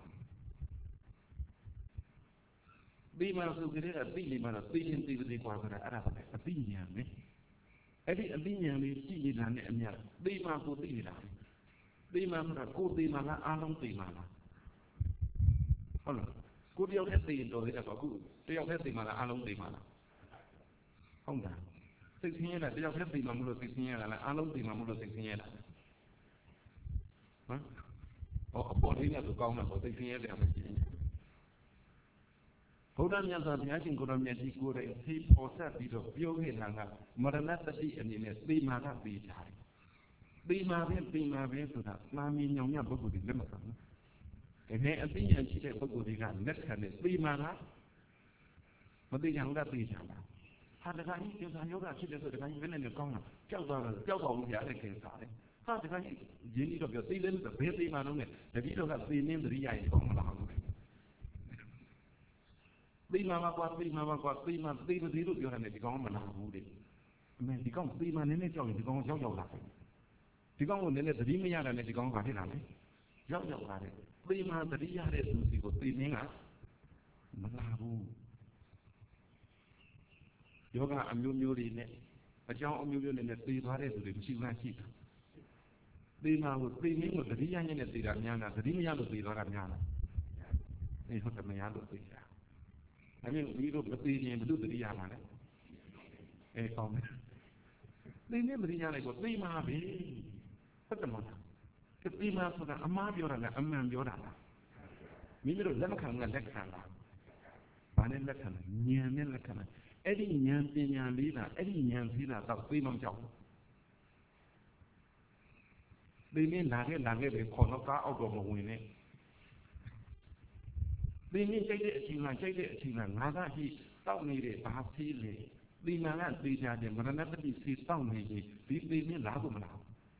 သေမာဆိုတဲ့ကသိနေမှာတော့သိချင်းသိတယ်ကွာဆိုတာအဲ့ဒါပဲအသိဉာဏ်ပဲအဲ့ဒီအသိဉာဏ်လေးရှိနေတာနဲ့အမြတ်သေမာကိုသိနေတာသေမာဆိုတာကိုသေမာလားအားလုံးသေမာလားဟုတ်လားကိုတယောက်တည်းသိရင်တော်သေးတယ်ပေါ့အခုတယောက်တည်းသိမာလားအားလုံးသိမာလားဟုတ်လားစိတ်ဆင်းရဲတာတယောက်တည်းသိမာမလို့စိတ်ဆင်းရဲတာလားအားလုံးသိမာမလို့စိတ်ဆင်းရဲတာဟမ်ဟောအပေါ်လေးနဲ့ဆိုကောင်းတာပေါ့စိတ်ဆင်းရဲတယ်မရှိဘူးဘုရားမြတ်စွာဘုရားရှင်ကိုယ်တော်မြတ်ကြီးကိုယ်တိုင်သိပေါ်ဆက်ပြီးတော့ပြောခဲ့တာကမရဏတတိအနေနဲ့သေမာကသိကြတယ်သေမာပဲသေမာပဲဆိုတာနာမည်ညောင်ရပုဂ္ဂိုလ်တွေလက်မခံဘူးဒီနေ့အသိဉာဏ်ရှိတဲ့ပုဂ္ဂိုလ်တွေကလက်ခံတဲ့သေမာကမသိကြဘူးလားသိကြလားဟာတခါကြီးကျန်စာယောဂဖြစ်တယ်ဆိုတခါကြီးဘယ်နဲ့လဲကောင်းတာကြောက်သွားတယ်ကြောက်ပါဘူးဗျာတဲ့ခင်စားတယ်ဟာတခါကြီးရင်းပြီးတော့ပြောသိလဲလို့ဘယ်သိမှတော့နဲ့တတိတော့ကသိနေသတိရရင်ကောင်းမလားဘူးသိမှမကွာသိမှမကွာသိမှသိမသိလို့ပြောတယ်ဒီကောင်းမလားဘူးတဲ့အမေဒီကောင်းသိမှနည်းနည်းကြောက်ရင်ဒီကောင်းရောက်ရောက်လာတယ်ဒီကောင်းကိုနည်းနည်းသတိမရတာနဲ့ဒီကောင်းကဖြစ်လာတယ်ရောက်ရောက်လာတယ်သိမှသတိရတဲ့သူစီကိုသိမင်းကမလာဘူးယောဂအမျိုးမျိုးတွေနဲ့အကြောင်းအမျိုးမျိုးတွေနဲ့သိသွားတဲ့သူတွေမရှိဘူးလားရှိတာသိမှကိုသိမင်းကိုသတိရညနဲ့သိတာများလားသတိမရလို့သိသွားတာများလားအေးဟုတ်တယ်မရလို့သိတာအမြင်ဒီလိုမသိရင်ဘယ်လိုသတိရမှာလဲအေးကောင်းတယ်သိနေမသိရလိုက်ကိုသိမှပဲဟုတ်တယ်မလားသိမှဆိုတာအမှားပြောတာလားအမှန်ပြောတာလားမိမိတို့လက်မခံကလက်ခံလားဘာနဲ့လက်ခံလဲဉာဏ်နဲ့လက်ခံတယ်အဲ့ဒီဉာဏ်ပညာလေးတာအဲ့ဒီဉာဏ်သေးတာတော့သိမှမကြောက်ဘူးသိနေလာခဲ့လာခဲ့ပဲခေါ်တော့ကားအောက်တော့မဝင်နဲ့သိနေကြိုက်တဲ့အချိန်မှာကြိုက်တဲ့အချိန်မှာငါကရှိတောက်နေတဲ့ဘာသေးလေသိနာကသိကြတယ်မရဏတတိစီတောက်နေရင်ဒီသိနေလားကိုမလား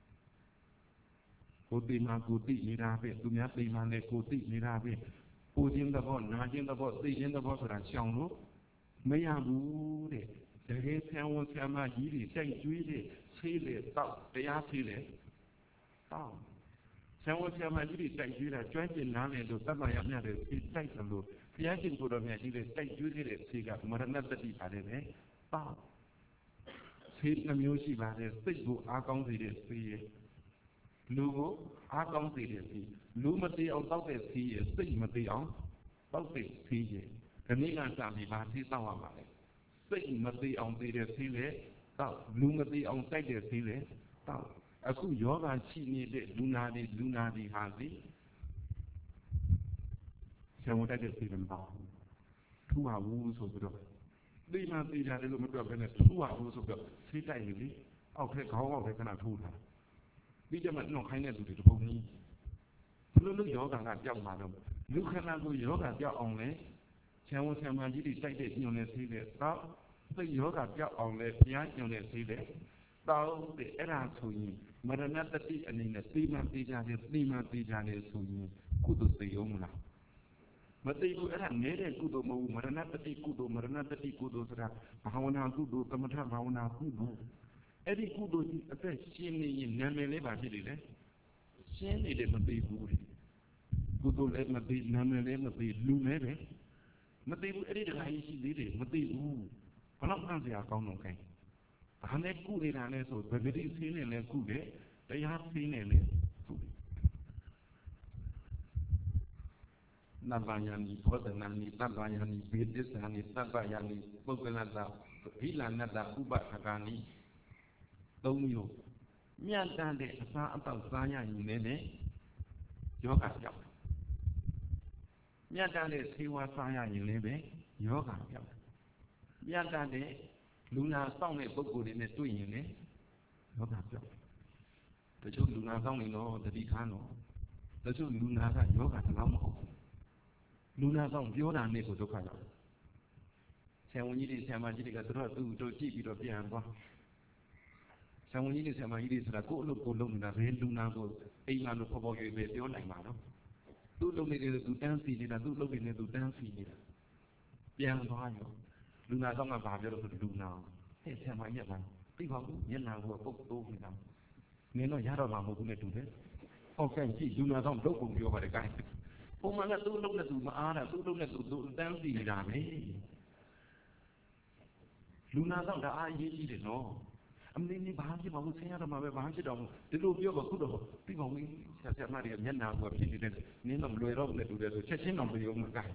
ကိုသိမှကိုသိနေတာပဲသူများသိမှလည်းကိုသိနေတာပဲပူခြင်းသဘောနာခြင်းသဘောသိခြင်းသဘောဆိုတာရှောင်လို့မရဘူးတဲ့တကယ်ဆံဝန်ဆံမကြီးတွေစိုက်ကျွေးတဲ့ဆေးလေတောက်တရားဆေးလေတောက်ဆံဝန်ဆံမကြီးတွေစိုက်ကျွေးတာကျွမ်းကျင်နားလည်လို့သတ်မှတ်ရမြတဲ့ဆေးစိုက်တယ်လို့ဘုရားရှင်ကိုယ်တော်မြတ်ကြီးတွေစိုက်ကျွေးတဲ့ဆေးကမရဏတတိပါတယ်ပဲတောက်ဆေးနှမျိုးရှိပါတယ်စိတ်ကိုအားကောင်းစေတဲ့ဆေးရဲ့လူကိုအားကောင်းစေတဲ့ဆေးလူမသိအောင်တောက်တဲ့ဆေးရဲ့စိတ်မသိအောင်တောက်တဲ့ဆေးရဲ့ဒီနေ့ကစပြီးပါသိတော့ရပါလေစိတ်မသိအောင်သိတဲ့သိလေတော့လူမသိအောင်တိုက်တဲ့သိလေတော့အခုယောဂရှိနေတဲ့လူနာတွေလူနာတွေဟာဒီဆံဝတ်တိုက်တဲ့သိတယ်မပေါ့ထူပါဘူးဆိုပြီးတော့သိမှသိကြတယ်လို့မပြောဘဲနဲ့ထူပါဘူးဆိုပြီးတော့သိတိုက်နေလေအောက်ထက်ခေါင်းအောက်ထက်ခဏထူတာပြီးကြမှာနှောက်ခိုင်းတဲ့သူတွေတပုံကြီးဘလို့လို့ယောဂကပြောက်မှာတော့လူခဏကိုယောဂပြောက်အောင်လဲဆံဝန်ဆံမကြီးတွေတိုက်တဲ့ညွန်နေသေးတယ်တော့သိယောဂပြောက်အောင်လဲဘုရားညွန်နေသေးတယ်တောင်းတဲ့အဲ့ဒါဆိုရင်မရဏတတိအနေနဲ့သိမှသိကြတယ်သိမှသိကြတယ်ဆိုရင်ကုသိုလ်သိအောင်မလားမသိဘူးအဲ့ဒါနည်းတဲ့ကုသိုလ်မဟုတ်ဘူးမရဏတတိကုသိုလ်မရဏတတိကုသိုလ်ဆိုတာဘာဝနာကုသိုလ်သမထဘာဝနာကုသိုလ်အဲ့ဒီကုသိုလ်ကြီးအသက်ရှင်နေရင်နာမည်လေးပါဖြစ်နေတယ်ရှင်းနေတယ်မသိဘူးကုသိုလ်လည်းမသိနာမည်လည်းမသိလူလည်းပဲမသိဘူးအဲ့ဒီတခါကြီးရှိသေးတယ်မသိဘူးဘလောက်မှန်စရာကောင်းတော့ခိုင်းဘာနဲ့ကုနေတာလဲဆိုဗဂတိဆင်းနေလဲကုတယ်တရားဆင်းနေလဲကုတယ်နဗ္ဗယံနိဘောဓနာနိသဗ္ဗယံနိဘေဒိသနိသဗ္ဗယံနိပုဂ္ဂလတ္တဘိလနတ္တဥပခကာနိသုံးမျိုးမြတ်တန်တဲ့အစားအသောက်စားရရင်လည်းယောဂပြောက်မြတ်တန်တဲ့သေဝါစားရရင်လည်းပဲယောဂပြောက်မြတ်တန်တဲ့လူနာဆောင်တဲ့ပုဂ္ဂိုလ်တွေနဲ့တွေ့ရင်လည်းယောဂပြောက်တချို့လူနာဆောင်နေတော့တတိခါတော့တချို့လူနာကယောဂတလောက်မဟုတ်လူနာဆောင်ပြောတာနဲ့ကိုဒုက္ခရောက်ဆံဝန်ကြီးတွေဆံမကြီးတွေကသူတို့သူ့တို့ကြည့်ပြီးတော့ပြန်သွားဆံဝန်ကြီးတွေဆံမကြီးတွေဆိုတာကိုယ့်အလုပ်ကိုလုပ်နေတာဘယ်လူနာကိုအိမ်မှာလို့ပေါ်ပေါ်ရွေပဲပြောနိုင်မှာတော့သူ့လုပ်နေတဲ့သူတန်းစီနေတာသူ့လုပ်နေတဲ့သူတန်းစီနေတာပြန်သွားရောလူနာဆောင်ကဘာပြောလို့ဆိုလူနာဟဲ့ဆံမကြီးကသိပါဘူးမျက်နှာကပုတ်တိုးနေတာနင်တော့ရတော့မှာမဟုတ်ဘူးနဲ့တူတယ်ဟောကဲကြည့်လူနာဆောင်လုပ်ပုံပြောပါတယ်ကိုင်းပုံမှန်ကသူ့လုပ်နဲ့သူမအားတာသူ့လုပ်နဲ့သူသူတန်းစီနေတာပဲလူနာဆောင်ဒါအားရေးကြည့်တယ်နော်အမင်းကြီးဘာဖြစ်မှာဘူးဆင်းရတော့မှာပဲဘာဖြစ်တော့ဒီလိုပြောပါခုတော့ပြီးပါဦးဆရာဆရာမတွေမျက်နှာကဖြစ်နေတဲ့နင်းတော့မလွယ်တော့ဘူးနဲ့တူတယ်ဆိုချက်ချင်းတော့ပြောမှာကိုင်း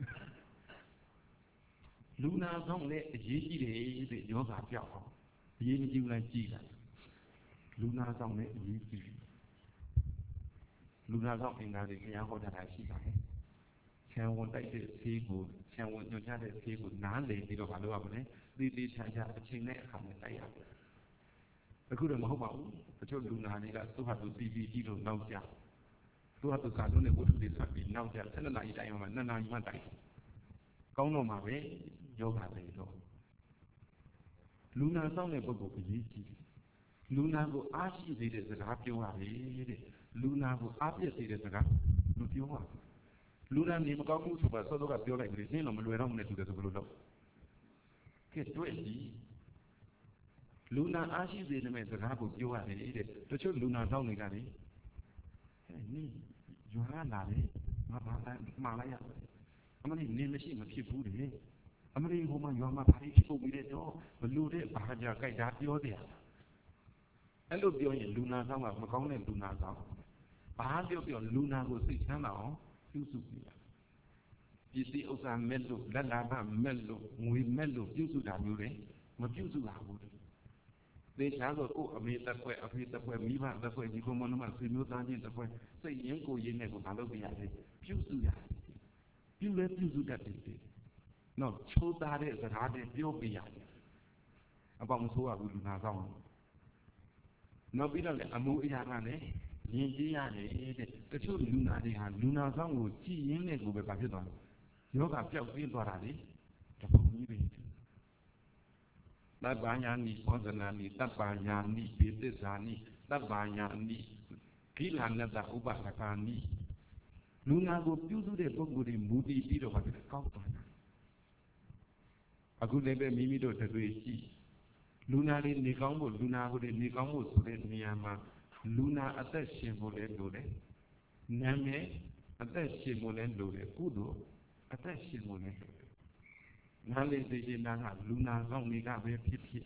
လူနာဆောင်နဲ့အရေးကြီးတယ်တဲ့ယောဂပြောက်အောင်အရေးမကြီးဘူးလားကြည့်လိုက်လူနာဆောင်နဲ့အရေးကြီးလူနာဆောင်အင်္ဂါတွေဘုရားဟောတာရှိပါတယ်ဆံဝန်တိုက်တဲ့ဆေးကိုဆံဝန်ညွှန်ကြားတဲ့ဆေးကိုနားလည်ပြီးတော့မလုပ်ရဘူးလေသီးသီးခြားခြားအချိန်နဲ့အခါနဲ့တိုက်ရတယ်အခုတော့မဟုတ်ပါဘူးတချို့လူနာတွေကသူ့ဟာသူတီဗီကြည့်လို့နောက်ကျသူ့ဟာသူစာလုံးနဲ့ဝတ္ထုတွေဆက်ပြီးနောက်ကျဆက်နှစ်နာရီတိုင်းမှာနှစ်နာရီမှတိုက်ကောင်းတော့မှာပဲယောဂတွေတော့လူနာဆောင်တဲ့ပုဂ္ဂိုလ်အရေးကြီးလူနာကိုအားရှိစေတဲ့စကားပြောရတယ်တဲ့လူနာကိုအားပြည့်စေတဲ့စကားမပြောရဘူးလူနာနေမကောင်းဘူးဆိုတော့စောစောကပြောလိုက်ပြီနင်းတော့မလွယ်တော့ဘူးနဲ့တူတယ်ဆိုဘယ်လိုလုပ်ကဲတွေ့ပြီလူနာအားရှိစေတဲ့စကားကိုပြောရတယ်တဲ့တချို့လူနာဆောင်တွေကလေဟဲ့နင်းရွာလာတယ်ငါဘာလဲမှားလိုက်ရတယ်အမလေးနင်းမရှိမဖြစ်ဘူးတဲ့အမလေးဟိုမှာရွာမှာဘာဖြစ်ပုံပြီးတော့ဘလူတဲ့ဘာကြာကြိုက်တာပြောတယ်အဲ့လိုပြောရင်လူနာဆောင်ကမကောင်းတဲ့လူနာဆောင်ဘာပြောပြောလူနာကိုစိတ်ချမ်းသာအောင်ပြုစုပြရပစ္စည်းဥစ္စာမဲ့လို့လက်လာမမဲ့လို့ငွေမဲ့လို့ပြုစုတာမျိုးတွေမပြုစုရဘူးသေချာဆိုကိုအမေတက်ခွဲအဖေတက်ခွဲမိဘတက်ခွဲဒီကုမ္ပဏီမှာဆွေမျိုးသားချင်းတက်ခွဲစိတ်ရင်းကိုရင်းနဲ့ကိုမလုပ်ပြရတယ်ပြုစုရတယ်ပြုလဲပြုစုတတ်တယ်နော်ချိုးသားတဲ့စကားတွေပြောပြရတယ်အပေါင်းမဆိုးရဘူးလူနာဆောင်နောက်ပြီးတော့လည်းအမှုအရာကလည်းယဉ်ကျေးရတယ်တဲ့တချို့လူနာတွေဟာလူနာဆောင်ကိုကြည်ရင်းနဲ့ကိုပဲဘာဖြစ်သွားလဲယောဂပျောက်ပြီးသွားတာလေတပုံကြီးပဲတပ္ပညာနိဘောဇနာနိတပ္ပညာနိပိသစ္ဆာနိတပ္ပညာနိခိလနတဥပဒကာနိလူနာကိုပြုစုတဲ့ပုဂ္ဂိုလ်တွေမူတည်ပြီးတော့ဘာဖြစ်ကောက်သွားတာအခုလည်းပဲမိမိတို့တွေကြည့်လူနာတွေနေကောင်းဖို့လူနာကိုနေကောင်းဖို့ဆိုတဲ့နေရာမှာလူနာအသက်ရှင်ဖို့လည်းလိုတယ်နာမည်အသက်ရှင်ဖို့လည်းလိုတယ်ကုသိုလ်အသက်ရှင်ဖို့လည်းလိုတယ်နားလေသိချင်တာကလူနာဆောင်တွေကပဲဖြစ်ဖြစ်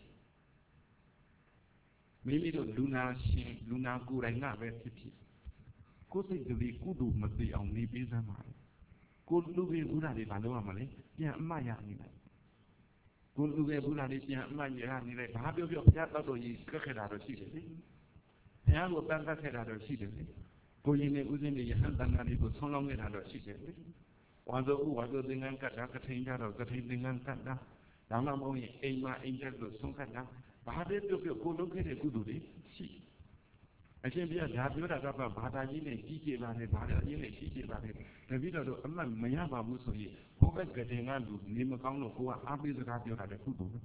မိမိတို့လူနာရှင်လူနာကိုယ်တိုင်ကပဲဖြစ်ဖြစ်ကိုယ်စိတ်ကလေးကုသိုလ်မသိအောင်နေပေးစမ်းပါကိုလူကြီးဥဒ္ဒါတွေဘာလုပ်ရမလဲပြန်အမှတ်ရနေတယ်ကိုလူကြီးဥဒ္ဒါတွေပြန်အမှတ်ရနေတယ်ဘာပြောပြောဘုရားတောက်တော်ကြီးကက်ခဲ့တာတော့ရှိတယ်လေဘုရားကိုတန်ခတ်ခဲ့တာတော့ရှိတယ်လေကိုရင်နဲ့ဥစဉ်တွေယဟန်တန်ခါတွေကိုဆုံးလောင်းခဲ့တာတော့ရှိတယ်လေဝါဇောဥဝါဇောသင်္ကန်းကတ်တာကထိန်ကြတော့ကထိန်သင်္ကန်းကတ်တာဒါမှမဟုတ်ရင်အိမ်မှာအိမ်တက်လို့ဆုံးခတ်တာဘာပဲပြောပြောကိုလုပ်ခဲ့တဲ့ကုသိုလ်တွေရှိအရှင်ဘုရားဒါပြောတာကဘာသာကြီးနဲ့ကြီးကျယ်ပါတယ်ဘာသာကြီးနဲ့ကြီးကျယ်ပါတယ်တပည့်တော်တို့အမှတ်မရပါဘူးဆိုရင်ဘုဘက်ကတင်ကလူနေမကောင်းလို့ကိုကအားပေးစကားပြောတာတဲ့ကုသိုလ်ပဲ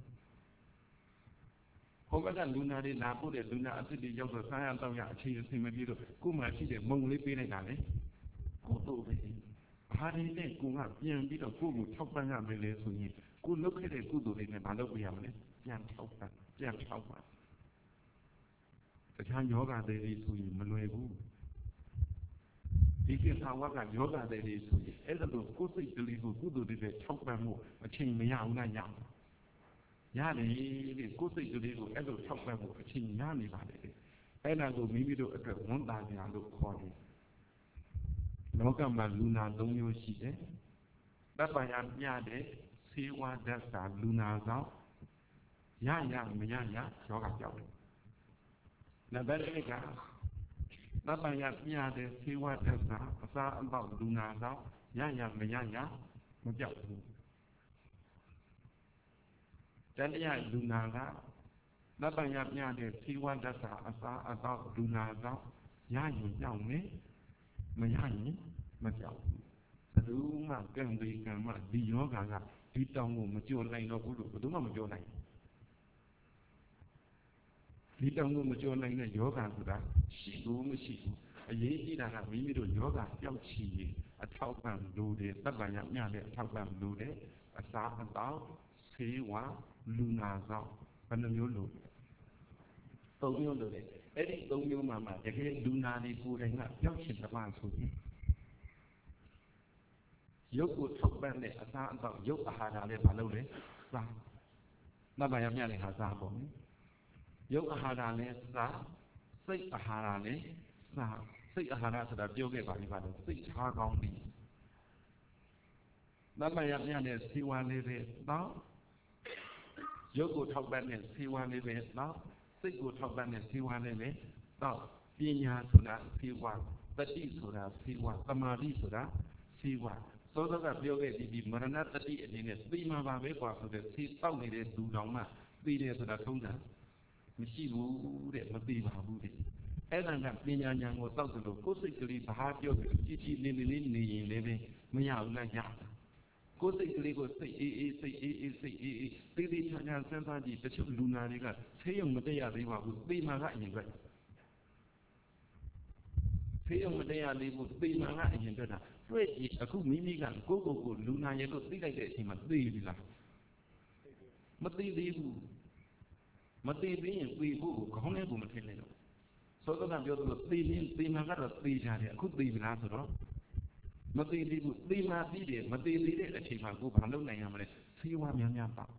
ဘုဘက်ကလူနာတွေလာဖို့တဲ့လူနာအစ်စ်တွေရောက်တော့ဆန်းရတော့ရအချိန်အချိန်မပြေတော့ကိုမှရှိတဲ့မုံလေးပေးလိုက်တာလေကုသိုလ်ပဲဘာတွေနဲ့ကိုကပြန်ပြီးတော့ကိုကိုထောက်ပံ့ရမယ်လေဆိုရင်ကိုလုပ်ခဲ့တဲ့ကုသိုလ်တွေနဲ့မလုပ်ပြရမလဲပြန်ထောက်ပံ့ပြန်ထောက်ပံ့တခြားယောဂတွေဆိုရင်မလွယ်ဘူးဒီကိစ္စဝကယောဂတွေဆိုရင်အဲ့ဒါလို့ကိုယ်စိတ်ကလေးကိုကုသိုလ်တွေနဲ့ထောက်ပံ့မှုအချိန်မရဘူးလားရရတယ်ဒီကိုယ်စိတ်ကလေးကိုအဲ့လိုထောက်ပံ့မှုအချိန်ရနေပါလေအဲ့ဒါကိုမိမိတို့အတွက်ဝန်တာကြလို့ခေါ်တယ်လောကမှာလူနာသုံးမျိုးရှိတယ်တပ္ပယပြတဲ့သေဝဒတ်တာလူနာဆောင်ရရမရရယောဂကြောက်တယ်နံပါတ်လေးကတပ္ပယပြတဲ့သေဝဒတ်တာအစာအပေါက်လူနာဆောင်ရရမရရမကြောက်ဘူးတတိယလူနာကတပ္ပယပြတဲ့သေဝဒတ်တာအစာအပေါက်လူနာဆောင်ရရင်ကြောက်မယ်မရရင်မကြောက်ဘူးဘယ်သူမှကံဒီကံမှဒီယောဂကဒီတောင်းကိုမကြော်နိုင်တော့ဘူးလို့ဘယ်သူမှမပြောနိုင်ဒီတောင်းကိုမကြော်နိုင်တဲ့ယောဂဆိုတာရှိလို့မရှိဘူးအရေးကြီးတာကမိမိတို့ယောဂပျောက်ချီရင်အထောက်ပံ့လိုတယ်တပ္ပယမျှတဲ့အထောက်ပံ့လိုတယ်အစာအသောက်ဆေးဝါလူနာဆောင်ဘယ်နှမျိုးလိုသုံးမျိုးလိုတယ်အဲ့ဒီသုံးမျိုးမှာမှတကယ်လူနာတွေကိုယ်တိုင်ကပြောက်ရှင်သမားဆိုရင်ရုပ်ကိုထောက်ပံ့တဲ့အစားအသောက်ရုပ်အာဟာရလည်းမလုပ်လဲစားနတ်ဗာယမြလည်းဟာစားပေါ့ရုပ်အာဟာရလည်းစားစိတ်အာဟာရလည်းစားစိတ်အာဟာရဆိုတာပြောခဲ့ပါလိမ့်ပါလို့စိတ်ထားကောင်းပြီနတ်ဗာယမြလည်းစီဝါလေးပဲတော့ရုပ်ကိုထောက်ပံ့တဲ့စီဝါလေးပဲတော့စိတ်ကိုထောက်ပံ့တဲ့စီဝါလေးပဲတော့ပညာဆိုတာစီဝါတတိဆိုတာစီဝါသမာဓိဆိုတာစီဝါသောသောကပြောခဲ့ပြီးဒီမရဏတတိအနေနဲ့သိမှာပါပဲကွာဆိုတဲ့စီတောက်နေတဲ့လူတော်မှသိတယ်ဆိုတာထုံးတာမရှိဘူးတဲ့မသိပါဘူးတဲ့အဲ့ဒါကပညာဉာဏ်ကိုတောက်တယ်လို့ကိုယ်စိတ်ကလေးဘာပြောပြီးကြည်ကြည်လင်းလင်းနေရင်လည်းမရဘူးလားရကိုယ်စိတ်ကလေးကိုစိတ်အေးအေးစိတ်အေးအေးစိတ်အေးအေးသိသိချာချာစဉ်းစားကြည့်တချို့လူနာတွေကဆေးရုံမတက်ရသေးပါဘူးသိမှာကအရင်ကဆေးရုံမတက်ရသေးဘူးသိမှာကအရင်ကတွေ့ကြည့်အခုမိမိကကိုယ့်ကိုယ်ကိုလူနာရဲ့လို့သိလိုက်တဲ့အချိန်မှာသိပြီလားမသိသေးဘူးမသိသေးရင်သိဖို့ကိုခေါင်းထဲကိုမထည့်လိုက်တော့သောသောကပြောသလိုသိရင်သိမှာကတော့သိကြတယ်အခုသိပြီလားဆိုတော့မသိသေးဘူးသိမှသိတယ်မသိသေးတဲ့အချိန်မှာကိုဘာလုပ်နိုင်ရမလဲဆေးဝါးများများပါ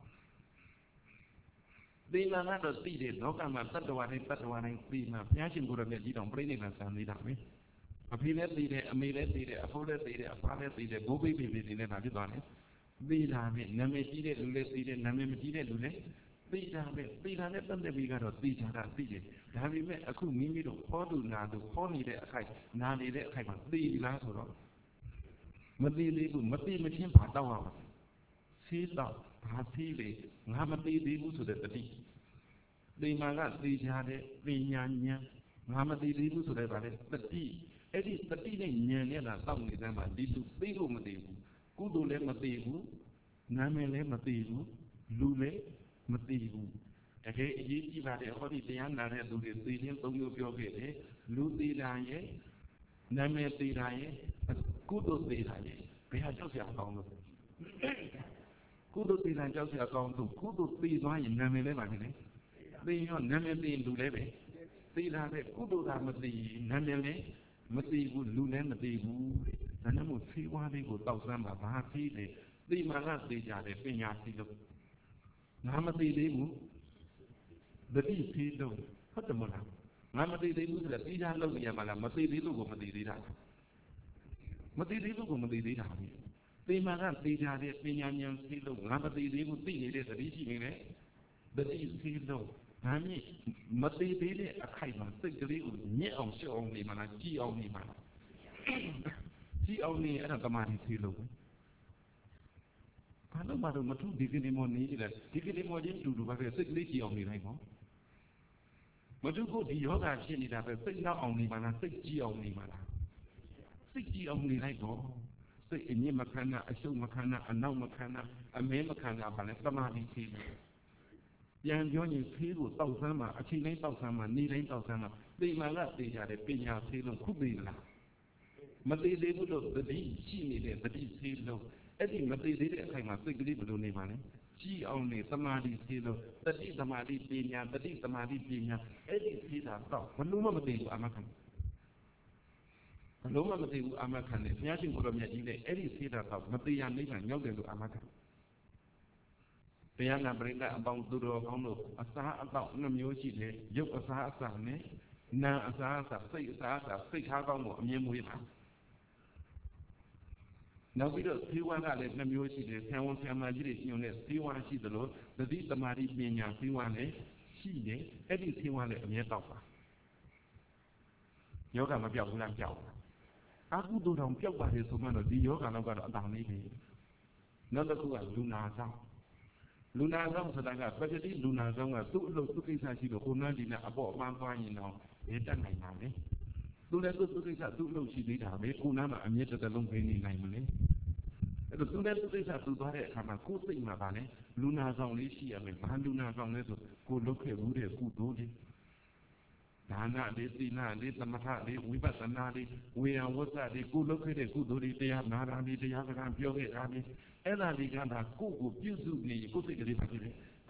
သိမှကတော့သိတယ်လောကမှာတတ္တဝါတိုင်းတတ္တဝါတိုင်းသိမှဘုရားရှင်ကိုယ်တော်မြတ်ကြီးတော်ပြိဋိဘံစံနေတာပဲအဖေလည်းသိတယ်အမေလည်းသိတယ်အဖိုးလည်းသိတယ်အဖွားလည်းသိတယ်ဘိုးဘေးဘေဘေတွေလည်းဗာဖြစ်သွားတယ်သိတာပဲနာမည်ကြီးတဲ့လူလည်းသိတယ်နာမည်မကြီးတဲ့လူလည်းသိတာပဲသိတာနဲ့တတ်တဲ့ပြီးကတော့သိကြတာသိတယ်ဒါပေမဲ့အခုမိမိတို့ဟောသူနာသူဟောနေတဲ့အခိုက်နာနေတဲ့အခိုက်မှာသိလားဆိုတော့မသိသေးဘူးမသိမချင်းဘာတောက်ရမှာဆေးတောက်ဘာဆေးလေငါမသိသေးဘူးဆိုတဲ့တတိသိမှကသိကြတဲ့ပညာဉာဏ်ငါမသိသေးဘူးဆိုတဲ့ဗာလေတတိအဲ့ဒီတတိနဲ့ဉာဏ်နဲ့လာတောက်နေတဲ့မှာဒီလူသိဖို့မသိဘူးကုသိုလ်လည်းမသိဘူးနာမည်လည်းမသိဘူးလူလည်းမသိဘူးတကယ်အရေးကြီးပါတယ်ဟောဒီတရားနာတဲ့သူတွေသိချင်းသုံးမျိုးပြောခဲ့တယ်လူသိတာရဲ့နာမည်သိတာရဲ့ကုသိုလ်သိတာရဲ့ဘယ်ဟာကြောက်စရာကောင်းလို့ကုသိုလ်သိတာကြောက်စရာကောင်းလို့ကုသိုလ်သိသွားရင်နာမည်လည်းပါနေတယ်သိရောနာမည်သိလူလည်းပဲသိတာပဲကုသိုလ်ကမသိနာမည်လည်းမသိဘူးလူလည်းမသိဘူးဒါနဲ့မို့ဆေးဝါးလေးကိုတောက်စမ်းပါဘာသိလဲသိမှကသိကြတယ်ပညာသိလို့ငါမသိသေးဘူးတတိသိလို့ဟုတ်တယ်မလားငါမသိသေးဘူးဆိုတော့သိတာလုပ်နေရမှာလားမသိသေးလို့ကိုမသိသေးတာမသိသေးလို့ကိုမသိသေးတာပဲသိမှကသိကြတဲ့ပညာဉာဏ်သိလို့ငါမသိသေးဘူးသိနေတဲ့တတိရှိနေတယ်တတိသိလို့ဒါမြင့်မသိသေးတဲ့အခိုက်မှာစိတ်ကလေးကိုညစ်အောင်ရှော့အောင်နေမှာလားကြည်အောင်နေမှာလားကြည်အောင်နေအဲ့ဒါတမာတိသိလို့ဘာလို့မတော့မထူးဒီကနေ့မနေလေဒီကနေ့မချင်းတူတူပါပဲစိတ်ကလေးကြည်အောင်နေလိုက်ပေါ့မထူးကိုဒီယောဂဖြစ်နေတာပဲစိတ်နောက်အောင်နေမှာလားစိတ်ကြည်အောင်နေမှာလားစိတ်ကြည်အောင်နေလိုက်တော့စိတ်အမြင့်မခံတာအရှုံးမခံတာအနောက်မခံတာအမဲမခံတာဘာလဲတမာတိသိလို့ပြန်ပြောရင်ဖေးကိုတောက်ဆမ်းမှာအချိန်တိုင်းတောက်ဆမ်းမှာနေတိုင်းတောက်ဆမ်းမှာသိမှန်ကသိကြတယ်ပညာဖေးလို့ခုသိလားမသိသေးဘူးလို့တတိရှိနေတဲ့တတိဖေးလို့အဲ့ဒီမသိသေးတဲ့အခိုင်မှာစိတ်ကလေးဘယ်လိုနေမှာလဲကြည်အောင်နေသမာဓိဖေးလို့တတိသမာဓိပညာတတိသမာဓိပညာအဲ့ဒီဖေးတာတော့ဘလို့မှမသိဘူးအာမခံဘလို့မှမသိဘူးအာမခံတယ်ဘုရားရှင်ကိုယ်တော်မြတ်ကြီးတဲ့အဲ့ဒီဖေးတာတော့မသိရနိဗ္ဗာန်ရောက်တယ်လို့အာမခံတရားနာပရိသတ်အပေါင်းသူတော်ကောင်းတို့အစားအသောက်နှမျိုးရှိတယ်ရုပ်အစားအစာနဲ့နာအစားအစာစိတ်အစားအစာစိတ်ထားကောင်းမှုအမြင်မွေးပါနောက်ပြီးတော့ဇီဝကလည်းနှမျိုးရှိတယ်ဆံဝန်ဆံမကြီးတွေညွှန်တဲ့ဇီဝရှိသလိုသတိတမာတိပညာဇီဝလည်းရှိတယ်အဲ့ဒီဇီဝလည်းအမြဲတောက်ပါယောဂမပြောက်ဘူးလားပြောက်အာဟုတုတော်ပြောက်ပါတယ်ဆိုမှတော့ဒီယောဂတော့ကတော့အတောင်လေးပဲနောက်တစ်ခုကလူနာဆောင်လူနာဆောင်ဆိုတာကပဂတိလူနာဆောင်ကသူ့အလုပ်သူ့ကိစ္စရှိလို့ဟိုနန်းဒီနဲ့အပေါ်အမှန်သွားရင်တော့ဘယ်တက်နိုင်မှာလဲသူလည်းသူ့ကိစ္စသူ့အလုပ်ရှိသေးတာပဲကိုနားမှာအမြဲတည်းလုံးပေးနေနိုင်မလဲအဲ့တော့သူလည်းသူ့ကိစ္စသူသွားတဲ့အခါမှာကိုယ်စိတ်မှာဗာလဲလူနာဆောင်လေးရှိရမယ်ဘာလူနာဆောင်လဲဆိုကိုလုပ်ခဲ့ဘူးတဲ့ကုသိုလ်လေးဒါနလေးသီလလေးသမထလေးဝိပဿနာလေးဝေယဝစ္စလေးကိုလုပ်ခဲ့တဲ့ကုသိုလ်လေးတရားနာတာလေးတရားစကားပြောခဲ့တာလေးအဲ့ဒါလေးကဒါကိုယ့်ကိုပြုစုနေကိုယ်စိတ်ကလေးပါဖြစ်တယ်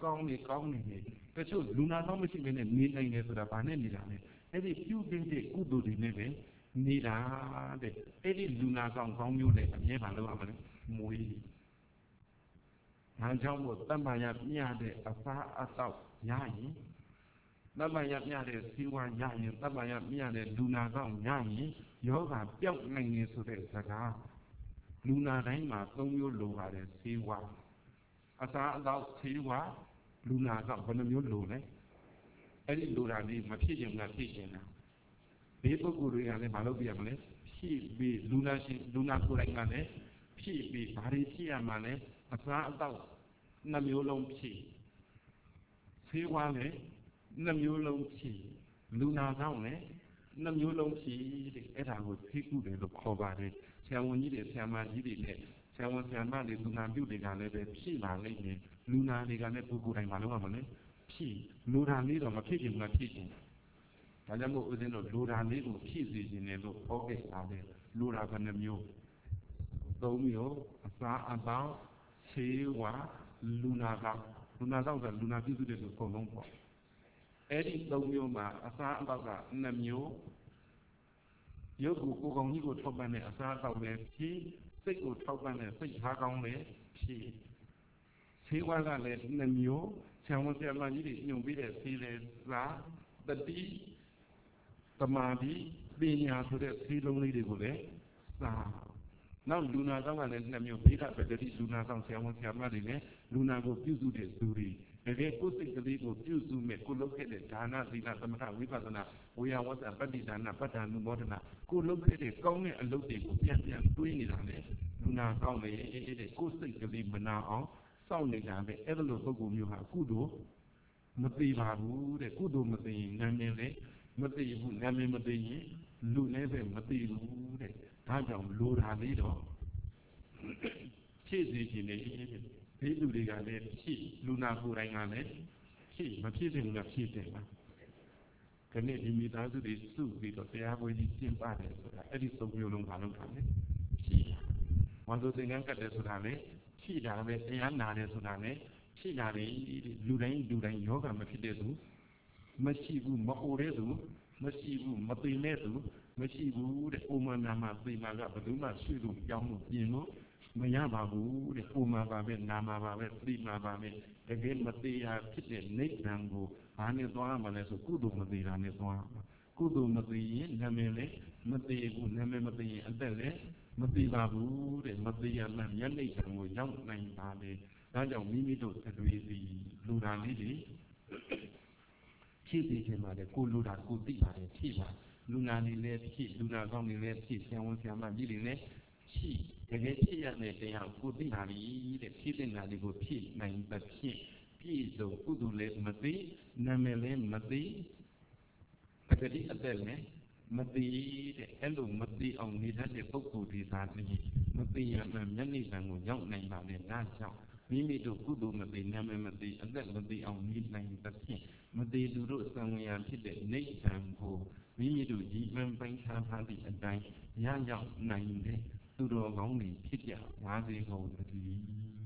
ကောင်းနေကောင်းနေတယ်တချို့လူနာတော့မရှိဘဲနဲ့နေနိုင်တယ်ဆိုတာဘာနဲ့နေတာလဲအဲ့ဒီပြုတဲ့ကုသိုလ်တွေနဲ့ပဲနေတာတဲ့အဲ့ဒီလူနာကောင်းကောင်းမျိုးနဲ့အမြဲပါလို့ရမလဲမွေးဒါကြောင့်မို့တမ္မာယမျှတဲ့အစားအသောက်ရရင်တမ္မာယမျှတဲ့စီဝါရရင်တမ္မာယမျှတဲ့လူနာကောင်းရရင်ယောဂပျောက်နိုင်နေဆိုတဲ့စကားလူနာတိုင်းမှာသုံးမျိုးလိုပါတယ်စီဝါအစားအသောက်စီဝါလူနာကောင်းဘယ်နှမျိုးလိုလဲအဲ့ဒီလိုတာလေးမဖြစ်ရင်ကဖြစ်ရင်လားဒီပုဂ္ဂိုလ်တွေကလည်းမလုပ်ပြရမလဲဖြည့်ပြီးလူနာရှင်လူနာကိုယ်တိုင်ကလည်းဖြည့်ပြီးဘာတွေဖြည့်ရမှာလဲအစားအသောက်နှမျိုးလုံးဖြည့်ဆေးဝါးလည်းနှမျိုးလုံးဖြည့်လူနာကောင်းလည်းနှမျိုးလုံးဖြည့်တဲ့အဲ့ဒါကိုသိကုတယ်လို့ခေါ်ပါတယ်ဆရာဝန်ကြီးတွေဆရာမကြီးတွေနဲ့ဆရာဝန်ဆရာမတွေလူနာပြုတွေကလည်းပဲဖြည့်လာလိမ့်မယ်လူနာတွေကလည်းပုဂ္ဂိုလ်တိုင်းမလုပ်ရမလဲဖြည့်လူနာလေးတော့မဖြစ်ရင်မဖြစ်ရင်ဒါကြောင့်မို့ဦးဇင်းတို့လူဓာလေးကိုဖြည့်စေခြင်းနဲ့လို့ဟောခဲ့ပါတယ်လူဓာဘယ်နှမျိုးသုံးမျိုးအစာအသောက်ဆေးဝါးလူနာကောက်လူနာကောက်ကလူနာပြုစုတဲ့လူအကုန်လုံးပေါ့အဲ့ဒီသုံးမျိုးမှာအစာအသောက်ကနှစ်မျိုးရုပ်ကိုကိုယ်ကောင်းကြီးကိုထောက်ပံ့တဲ့အစာအသောက်ပဲဖြည့်စိတ်ကိုထောက်ပံ့တဲ့စိတ်ထားကောင်းပဲဖြည့်ဆေးဝါးကလည်းနှစ်မျိုးဆရာဝန်ဆရာမကြီးတွေညွှန်ပေးတဲ့ဆေးလေစာတတိသမာဓိပညာဆိုတဲ့ဆေးလုံးလေးတွေကိုလည်းစာနောက်လူနာဆောင်ကလည်းနှစ်မျိုးဘေးကပဲတတိလူနာဆောင်ဆရာဝန်ဆရာမတွေလည်းလူနာကိုပြုစုတဲ့သူတွေတကယ်ကိုယ်စိတ်ကလေးကိုပြုစုမဲ့ကိုလုပ်ခဲ့တဲ့ဒါနသီလသမထဝိပဿနာဝေယဝတ္တပဋိဒါနပဋ္ဌာနုမောဒနာကိုလုပ်ခဲ့တဲ့ကောင်းတဲ့အလုပ်တွေကိုပြန်ပြန်တွေးနေတာလေလူနာကောင်းလေတဲ့ကိုယ်စိတ်ကလေးမနာအောင်စောင့်နေတာပဲအဲ့လိုပုဂ္ဂိုလ်မျိုးဟာကုသိုလ်မသိပါဘူးတဲ့ကုသိုလ်မသိရင်နာမည်လေမသိဘူးနာမည်မသိရင်လူလည်းပဲမသိဘူးတဲ့ဒါကြောင့်လိုတာလေးတော့ဖြည့်စေခြင်းနဲ့ဒီလူတွေကလည်းဖြည့်လူနာကိုယ်တိုင်ကလည်းဖြည့်မဖြည့်တဲ့လူကဖြည့်တယ်လားခဏဒီမိသားစုတွေစုပြီးတော့တရားပွဲကြီးကျင်းပတယ်ဆိုတာအဲ့ဒီသုံးမျိုးလုံးဘာလို့ထားလဲဖြည့်ဝန်သူသင်္ကန်းကတ်တယ်ဆိုတာလေဖြည့်တာပဲတရားနာတယ်ဆိုတာလေဖြည့်တာလေလူတိုင်းလူတိုင်းယောဂမဖြစ်တဲ့သူမရှိဘူးမအိုတဲ့သူမရှိဘူးမသိတဲ့သူမရှိဘူးတဲ့အိုမနာမသိမှာကဘယ်သူမှဆွေလို့ကြောင်းလို့ပြင်လို့မရပါဘူးတဲ့အိုမှာပါပဲနာမှာပါပဲသိမှာပါပဲတကယ်မသိရဖြစ်တဲ့နိဗ္ဗာန်ကိုဘာနဲ့သွားရမလဲဆိုကုသိုလ်မသိတာနဲ့သွားကုသိုလ်မသိရင်နာမည်လည်းမသိဘူးနာမည်မသိရင်အသက်လည်းမသိပါဘူးတဲ့မသိရမှမျက်နှိပ်ကံကိုရောက်နိုင်ပါလေဒါကြောင့်မိမိတို့တွေစီလူသားလေးတွေဖြည့်ပြီးခြင်းပါတယ်ကိုလူတာကိုသိပါတယ်ဖြည့်ပါလူနာနေလည်းဖြည့်လူနာကောင်းနေလည်းဖြည့်ဆရာဝန်ဆရာမကြီးတွေလည်းဖြည့်တကယ်ဖြည့်ရတဲ့တရားကိုသိပါလိတဲ့ဖြည့်တဲ့နာလေးကိုဖြည့်နိုင်သဖြင့်ပြည့်စုံကုသိုလ်လည်းမသိနာမည်လည်းမသိအတ္တိအသက်လည်းမသိတဲ့အဲ့လိုမသိအောင်နေတတ်တဲ့ပုဂ္ဂိုလ်ဒီသာနေမသိရမှမျက်နှိပ်ကံကိုရောက်နိုင်ပါလေဒါကြောင့်မိမိတို့ကုသိုလ်မသိနာမည်မသိအသက်မသိအောင်နေနိုင်သဖြင့်မသိသူတို့သံဝေယဖြစ်တဲ့နိဗ္ဗာန်ကိုမိမိတို့ရည်မှန်းပိုင်းခြားထားသည့်အတိုင်းရရောက်နိုင်တဲ့သူတော်ကောင်းတွေဖြစ်ကြပါစေကုန်သတည်း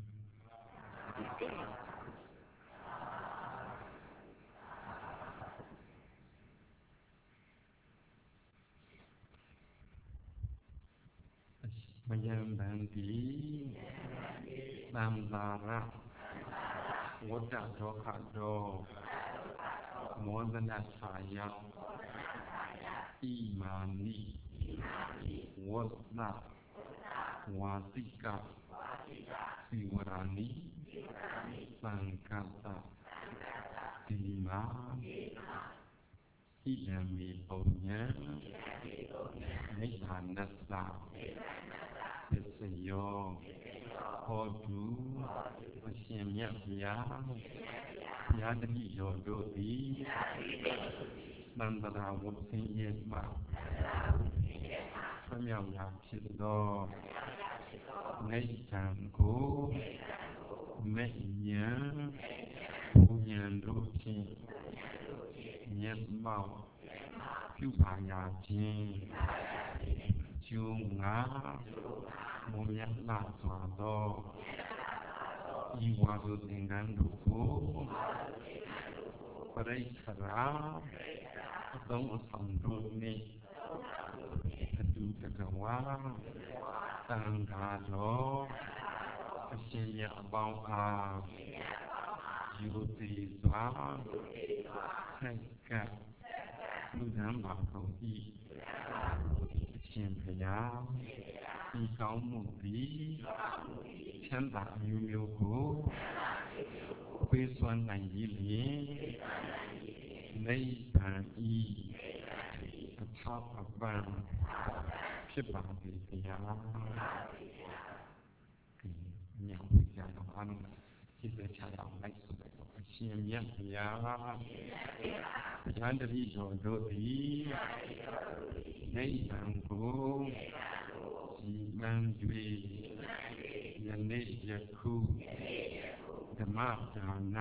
မယံဗန္တိသံသာရဝတ္တဒုက္ခတောမောဒနာသာယဣမာနိဝတ္တဝါတိကစီဝရဏိသံဃတ္တဒီမာဣဒံမေပုံညံနိဗ္ဗာနသပစ္စယောဟောတုအရှင်မြတ်ဗျာဘုရားတတိယောတို့သည်သံဃာဝတ်ဆင်းရဲမှဆွမြောက်ရာဖြစ်သောနိဗ္ဗာန်ကိုမဲ့ဉာဏ်ဘုဉာဏ်တို့ဖြင့်မျက်မှောက်ပြုပါရခြင်းကျိုးငါမွန်မြတ်လာစွာသောဤဝါဆိုသင်္ကန်းတို့ကိုပရိက္ခရာအသုံးအဆောင်တို့နှင့်အတူတကွာတန်ခါတော်အရှင်မြတ်အပေါင်းအားယူသည်စွာဆက်ကလူဒန်းပါကုန်၏အရှင်ဘုရားဤကောင်းမှုသည်ချမ်းသာအမျိုးမျိုးကိုပေးစွမ်းနိုင်၏လျင်နိဗ္ဗာန်ဤအထောက်အပံ့ဖြစ်ပါသည်ဘုရားမြောက်ကြအောင်အလုံးစိတ်ပဲချရအောင်လိုက်ဆိုလိုက်တော့အရှင်မြတ်ဘုရားဘုရားတပည့်တော်တို့သည်နိဗ္ဗာန်ကိုဒီမှန်၍ယနေ့ယခုဓမ္မဒါန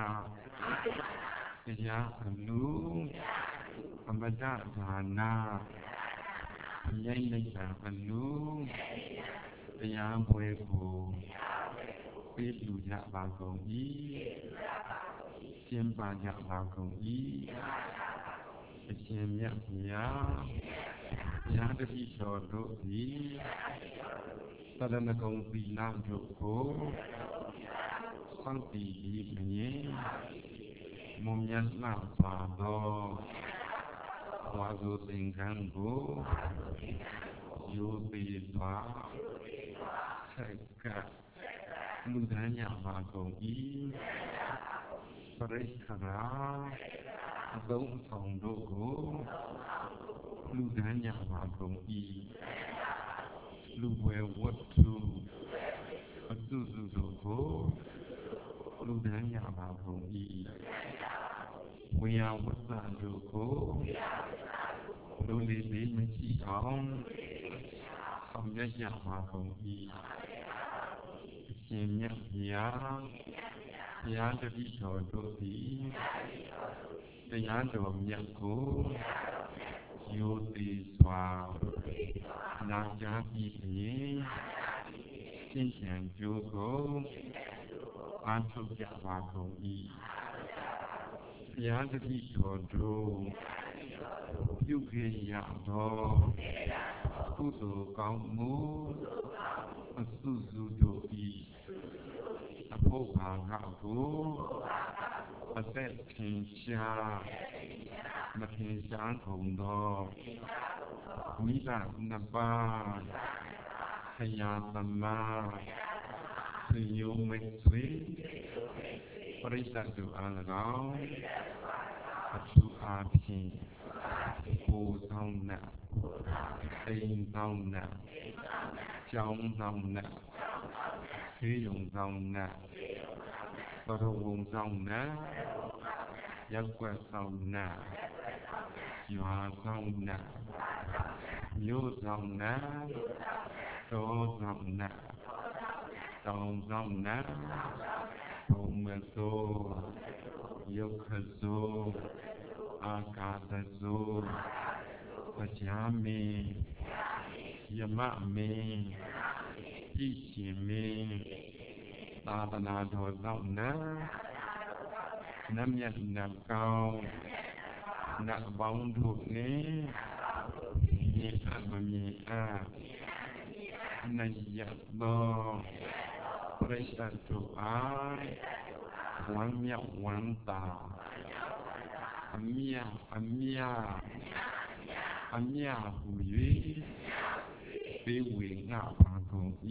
တရားအမှုအမတ္တဒါနဉာဏ်နိဗ္ဗာန်အမှုတရားပွဲကိုပေးလူကြပါကုန်၏ကျင့်ပါကြပါကုန်၏အရှင်မြတ်ဘုရားဘုရားတပည့်တော်တို့သည်သရဏဂုံသီလတို့ကိုစောင့်တည်ပြီးမည်မွန်မြတ်စွာစွာသောဝါစုသင်္ကန်းကိုယူပြီးစွာဆက်ကလူဒန်းကြပါကုန်၏ပရိက္ခရာအသုံးအဆောင်တို့ကိုလူဒန်းကြပါကုန်၏လူဝဲဝတ္ထုအစုစုတို့ကိုလူဒန်းကြပါကုန်၏ဝေယဝတ္တတို့ကိုလူလေးလေးမရှိအောင်ဆောင်ရွက်ကြပါကုန်၏အရှင်မြတ်ဘုရားဘုရားတပည့်တော်တို့သည်တရားတော်မြတ်ကိုယူသည်စွာနာကြားပြီးရင်ရှင်းရှင်းကြိုးကိုအားထုတ်ကြပါကုန်၏ဘုရားတပည့်တော်တို့ပြုခဲ့ရသောကုသိုလ်ကောင်းမှုအစုစုတို့၏အဖို့ဘာငါကိုအသက်ထင်ရှားမထင်ရှားကုန်သောမိဘနှစ်ပါးဆရာသမားဆွေမျိုးမိတ်ဆွေပရိသတ်တို့အား၎င်းအထူးအားဖြင့်ကိုယ်ဆောင်နာအိမ်ဆောင်နာကျောင်းဆောင်နာဆေးရုံဆောင်နာသရဝုံဆောင်နာရပ်ကွက်ဆောင်နာရွာဆောင်နာမြို့ဆောင်နာတောဆောင်နာတောင်ဆောင်နာဘုံမသောယုတ်ခသောအာကာသသောပကြာမင်းယမမင်းကြည်ရှင်မင်းသာသနာတော်ဆောင်နာနတ်မြတ်နတ်ကောင်းနတ်ပေါင်းတို့နှင့်မြေအမမြေအားနယသောပရိသတ်တို့အားဝမ်းမြောက်ဝမ်းသာအမြတ်အမြတ်အမြတ်ဟူ၍ပေးဝေငှပါကုန်၏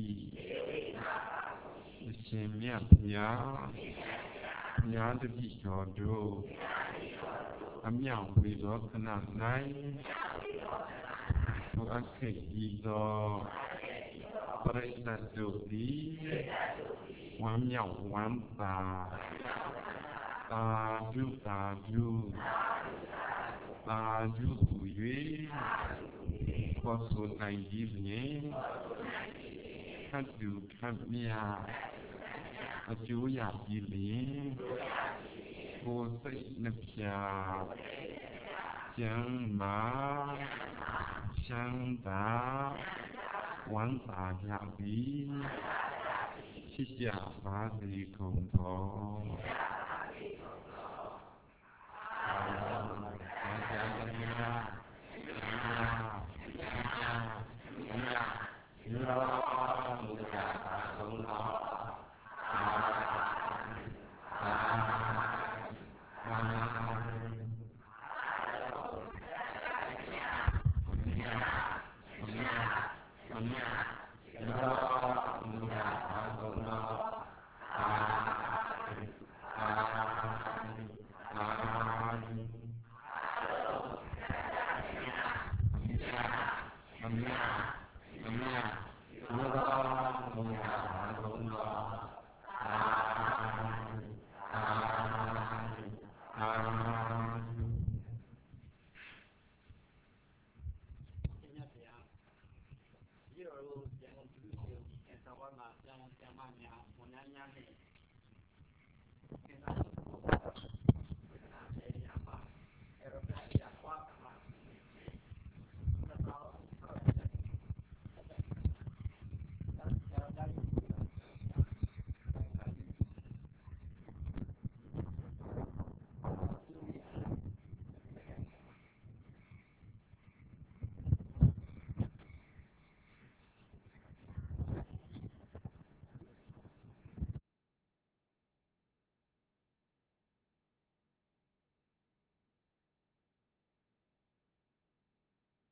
အရှင်မြတ်ဘုရားဘုရားတပည့်တော်တို့အမြတ်ဝေသောခဏ၌ဘုရားခေဤသောပရိသတ်တို့သည်ဝမ်းမြောက်ဝမ်းသာသာဓုသာဓုသာဓုဟူ၍ခေါ်ဆိုနိုင်ပြီးလျှင်ထပ်တူထပ်မြတ်အကျိုးရပြီးလျှင်ကိုယ်စိတ်နှပြကျမ်းမာချမ်းသာဝမ်းသာကြပြီးဖြစ်ကြပါစေကုန်သောအာဇာတမနာယူရာမူတာသုံးတော်အာအာအာအမြတ်အမြတ်